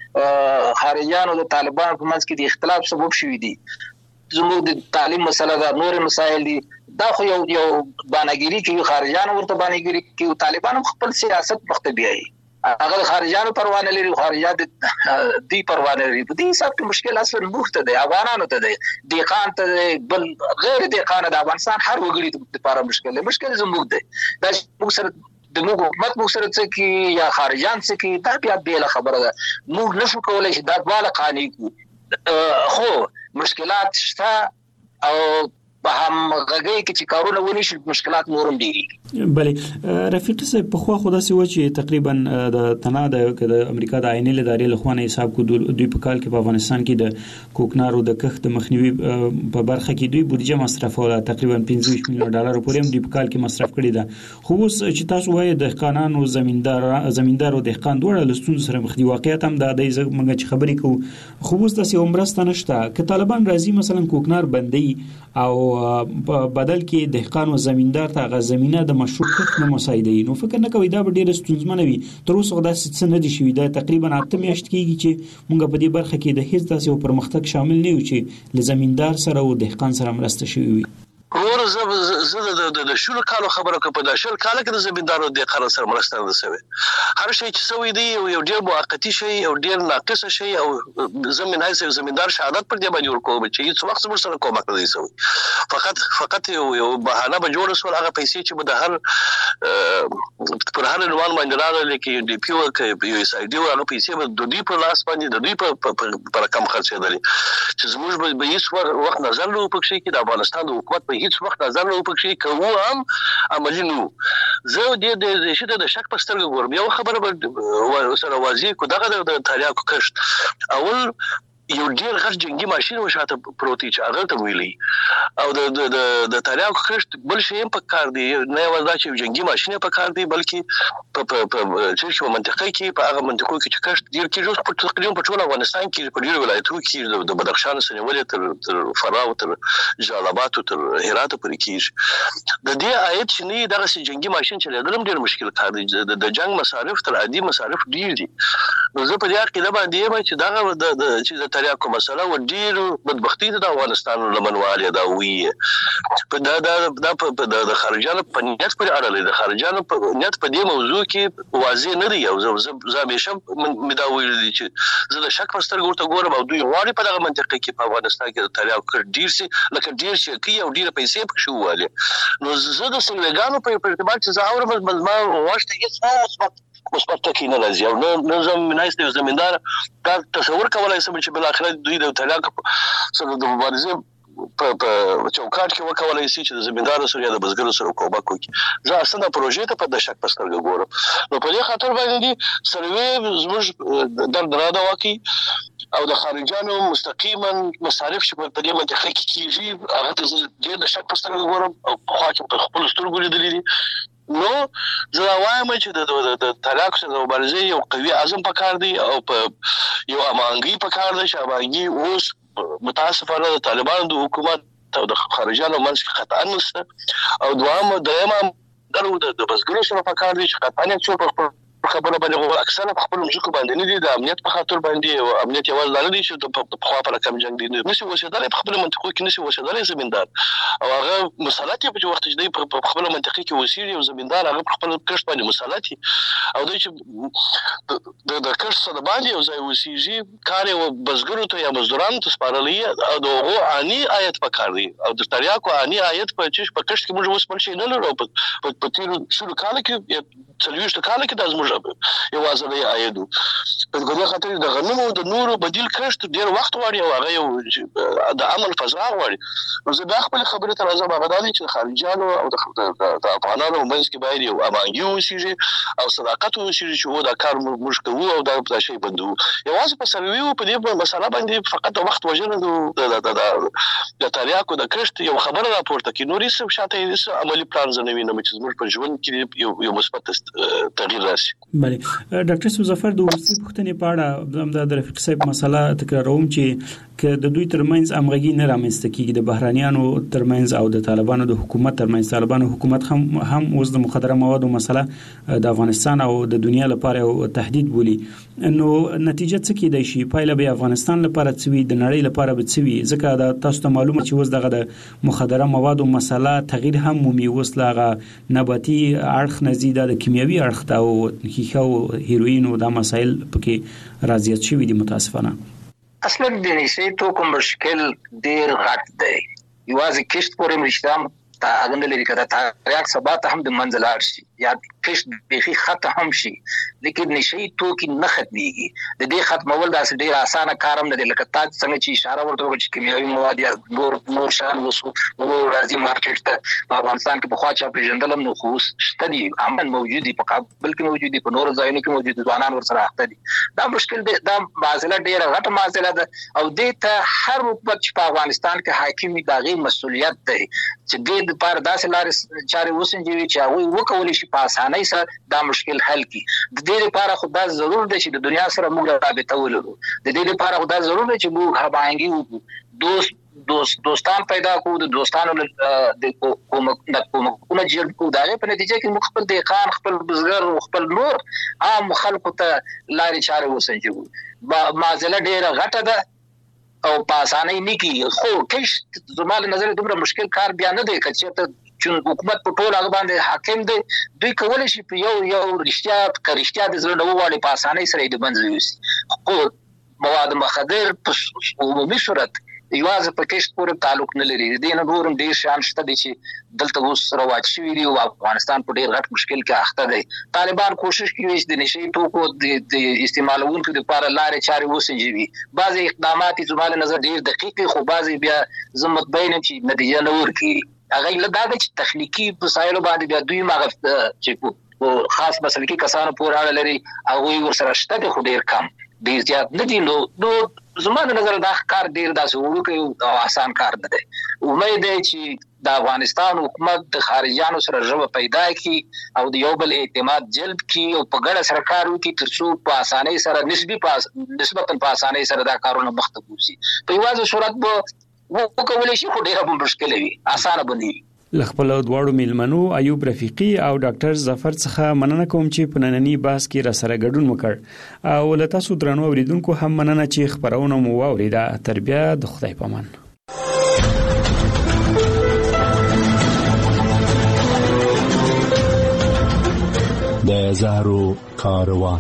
د خارجيانو د طالبان په منځ کې د اختلاف سبب شوي دي زموږ د تعلیم مسله دا نور مسایل دي دا خو یو بانګيري کې خارجيانو ورته بانګيري کې طالبان خپل سیاست مخته بیاي هغه خارجيانو پروا نه لري خارجيات دي پروا نه لري په دې حساب کې مشکل اصلا مخته دی افغانانو ته دی دهقان ته بل غیر دهقان د افغانستان هر وګړي لپاره مشکل زموږ دی دا موږ سره د موږ حکومت موږ سره څه کې یا خارجيان څه کې دا بیا بیل خبره ده موږ نشو کولای چې دا ډول قانوني کو خو مشکلات شته او په هم غږی کې چې کارونه ونی شي مشکلات نورم ډیری بله رفیق صاحب په خو خدا سي و چې تقریبا د تناده د امریکا د عیني لداري لخوانه حساب کو دوی په کال کې په افغانستان کې د کوکنارو د کښت مخنیوي په برخه کې دوی بودیجه مصرفوله تقریبا 25 میلیون ډالر پورې هم دوی په کال کې مصرف کړی ده خو اوس چې تاسو وایي د قانون او زمیندار او دهقان دوه لستون سره مخ دي واقعیت هم د دې زمونږ چې خبرې کو خو اوس د سیمرسته نشته ک طالبان راځي مثلا کوکنار بندي او بدل کې دهقان او زمیندار ته غو زمينه د مشروع کښت نه مساعده نو فکر نه کوي دا به ډېر ستونزمن وي تر اوسه دا څه نه دي شوی دا تقریبا 8 میاشت کېږي چې مونږ په دې برخه کې د هیڅ داسې پرمختګ شامل نه یو چې لزمیندار سره او دهقان سره مرسته شوی وي ور زه د شول کالو خبره کوم په داشل کال کې د زمیندارو د قرار سره مرسته نه سوي هر شي چې سوي دی یو ډیر موقتی شي او ډیر ناقص شي او زمين هاي زمیندار شهادت پر دی باندې ورکوم چې هیڅ وخت سره سره کومک نه دی سوي فقط یو بهانه به جوړ سول هغه پیسې چې به د هر پر هر نوان باندې راغلي کې دی پیو کې یو اس ای ډي هغه پیسې به د دوی په لاس باندې د دوی په رقم خرڅېدل چې زموږ به هیڅ وخت نظر نه وکړي چې د افغانستان د حکومت په هیڅ وخت نظر نه وکړي کوو هم عملی نو زه د شته د شک په سترګو ګورم یو خبره به سره واضح کو دغه د تریاکو کښت اول یو ډیر غټ جنگي ماشين وشاته پروتي چې هغه ته ویلي او د تریاکو کښت بل شي په کار دی نه وځي چې جنگي ماشين په کار دی بلکې په چې منطقه کې په هغه منطقو کې چې کښت ډیر کې په تقریبا په ټول افغانستان کې په ډیر ولایتونو کې د بدخشان سره ولې تر فراه تر جلالاباد تر هرات پورې کې د دې آیت شنی دغه جنگي ماشين چې لیدل ډیر مشکل کار دی د جنگ مصارف تر عادي مصارف ډیر دي نو زه په دې کې دا باندې چې دغه چې تریاکو مسله و ډیر بدبختی د افغانستان لمنواله دا وی په د خارجانو په نیت پورې اړه لري. د خارجانو په نیت په دې موضوع کې واضح نه دی او زه همیشه مدا ویل دي چې زه د شک پر سترګو ورته ګورم او دوی غواړي په دغه منطقه کې په افغانستان کې د تریاکو ډیر سي لکه ډیر شي کې او ډیر پیسې پکې شواله. نو زه د سنوګانو په ارتباط چې زه اورم ما واښته هیڅ مثبت ټکی نه راځي او نه زم منایسته زمیندار دا تصور کولای شم چې بل اخر دوی د تلاق سره د مبارزه په چوکاټ کې وکولای شي چې د زمیندار سره یا د بزګر سره کومک وکړي. زه اصلا پروژې ته په د شک پسترګ ګورم. نو په دې خاطر باندې سروې زموږ درد را دا واقعي او د خارجانو مستقیما مصارف چې په دې منطقه کې کیږي هغه د شک پسترګ ګورم او په خاطر په خپل سترګو لیدلې. نو زه وایم چې د طلاق سره د مبارزې یو قوي عزم پکار دی او په یو امانګي پکار دی چې امانګي اوس متاسفانه د طالبانو د حکومت او د خارجانو منځ کې خطا نشته او دویمه د بزګرو سره پکار دی چې قطعا څو خبره باندې اکثره په خپل ځکه باندې نه دي د امنیت په خاطر باندې او امنیت یوازې نه دي چې په خوا پر کم جنگ دي نشي وسیدل په خپل منطقه کې نشي وسیدل زمیندار او هغه مسلط په وخت چې دی په خپل منطقه کې وسیري او زمیندار هغه په خپل کښت باندې مسلط او دوی چې د کښت سره باندې او ځای وسیږي کار او بزګرو ته یا مزدورانو ته سپارلې او دغه اني آیت پکار دي او د تریاکو اني آیت په کښت کې موږ اوس پر شي نه لرو په تیر شروع کال کې څلويشت کال کې د ازموږ یو ازلي عاید په دغه خاطر د غنمو د نورو بدیل کښت ډیر وخت غواړي او هغه یو د عمل فضا غواړي. نو زه د خپل خبرې تر ازه باغدالي چې خارجانو او د افغانانو مبارز کې باید یو امانګي وسیږي او صداقت وسیږي چې و دا کار موږ کوو او دا شی بندو. یوازې په سروي په دې مسله باندې فقط وخت وژنه د تریاکو د کښت یو خبره راپورته کی نورې څه شاته یې عملی پلان زنوي نه چې موږ په ژوند کې یو مثبت تغییر راشي. بله ډاکټر سوزفر د ورسي پوښتنې په اړه د رفیق صاحب مسله تکراروم چې ک د دوی ترمنځ امغږي نه رامنځته کیږي د بهرانيانو ترمنځ او د طالبانو د حکومت ترمنځ. طالبانو حکومت هم اوس د مخدره موادو مسله د افغانستان او د دنیا لپاره یو تهدید بولي. نو نتیجه څه کیدای شي؟ پایله به افغانستان لپاره څوي د نړۍ لپاره به څوي؟ ځکه دا تاسو ته معلومه چې اوس دغه د مخدره موادو مسله تغییر هم مومي. اوس لاغه نباتي اړخ نزيد د کیمیاوي اړخ ته او هیخو هیروین او د مسایل پکې راځي شوی دي متاسفانه. اصلا د نشي توکو مشکل ډیر غټ دی. یوازې کښت پورې مشتام تا اګند لري کړه تا ریاک سبا ته هم د منځلار شي یا کښت به خط هم شي لیکن نشي توکي نه ختميږي. د دې ختمول داسې ډیر اسانه کارم نه دی لکه تا څنګه چې اشاره ورته وکړي چې کیمیاوي مواد یا نور شان وسو نو راځي مارکیټ ته په افغانستان کې په خوا چا پیژندلم نو خو شته دي عمل موجود دي په کابل کې موجود دي په نور ځایونو کې موجود دي ځوانان ورسره اخته دي. دا مشکل دی. دا معضله ډیره غټه معضله ده او دې ته هر حکومت چې په افغانستان کې حاکم دا غي مسؤلیت دی چې دې لپاره داسې لارې چارې وسنجوي چې هغه وکولي شي په اسانۍ سره دا مشکل حل کړي. د دې لپاره خو دا ضرور دی چې د دنیا سره موږ رابطه ولرو. د دې لپاره خو دا ضرور دی چې موږ هماهنګي وکړو دوستان پیدا کوو د دوستانو د کومه جلب کوو. دا په نتیجه کې موږ خپل دهقان خپل بزګر خپل نور عام خلکو ته لارې چارې وسنجوي. معضله ډیره غټه ده او په اسانۍ نه کیږي. خو کښت زموږ نظر دومره مشکل کار بیا نه دی چې چې حکومت په ټول هغه باندې حاکم دی. دوی کولای شي په یو رښتیا د زړه وواړي په اسانۍ سره د منځ یوسي. خو مواد مخدر په عمومي صورت یوازې په کښت پورې تعلق نه لري. د دې نورم ډیر شان شته دي چې دلته اوس رواج شوی دی او افغانستان په ډیر غټ مشکل کې اخته دی. طالبان کوشش کوي چې د نشي توکو د استعمالونکو لپاره لارې چارې وسنجوي. بعضي اقدامات زموږ نظر ډیر دقیق خو بعضي بیا زموږ چې نتیجه نه ورکړي. هغه لدا چې تخنیکی وسایل باندې بیا دوی ماغه چې خاص مسلکي کسانو پورې اړه لري هغه ورسره شته خو ډیر کم ډیر زیات نه دي. نو زموږ نظر دا کار ډیر داسې وړوکی او آسان کار نه دی. امید دی چې د افغانستان حکومت د خارجانو سره ژبه پیدا کړي او د یو بل اعتماد جلب کړي او په ګډه سره کار وکړي ترڅو په اسانۍ سره نسبتا په اسانۍ سره دا کارونه مخته وځي. په یوازې صورت به وکولای شي خو ډیره مشکل وي اسانه بندي. لخپل دواړو میلمنو ایوب رفیقي او ډاکټر ظفر څخه مننه کوم چې په نننی بحث کې را سره ګډون وکړ او له تاسو درنو اوریدونکو هم مننه چې خبرونه مو واوریده. تر بیا د خدای پامان. د زهرو کاروان.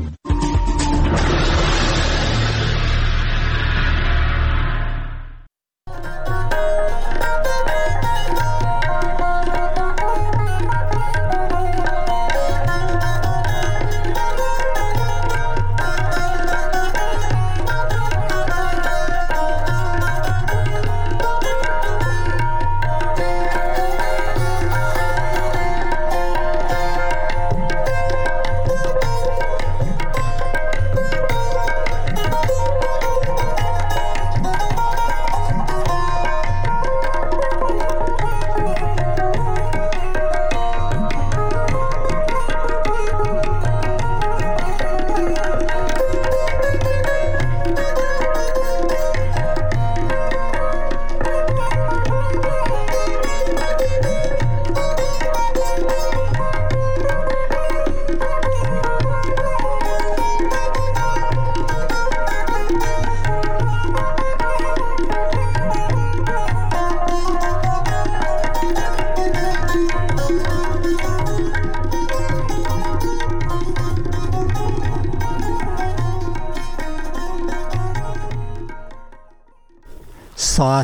ساعت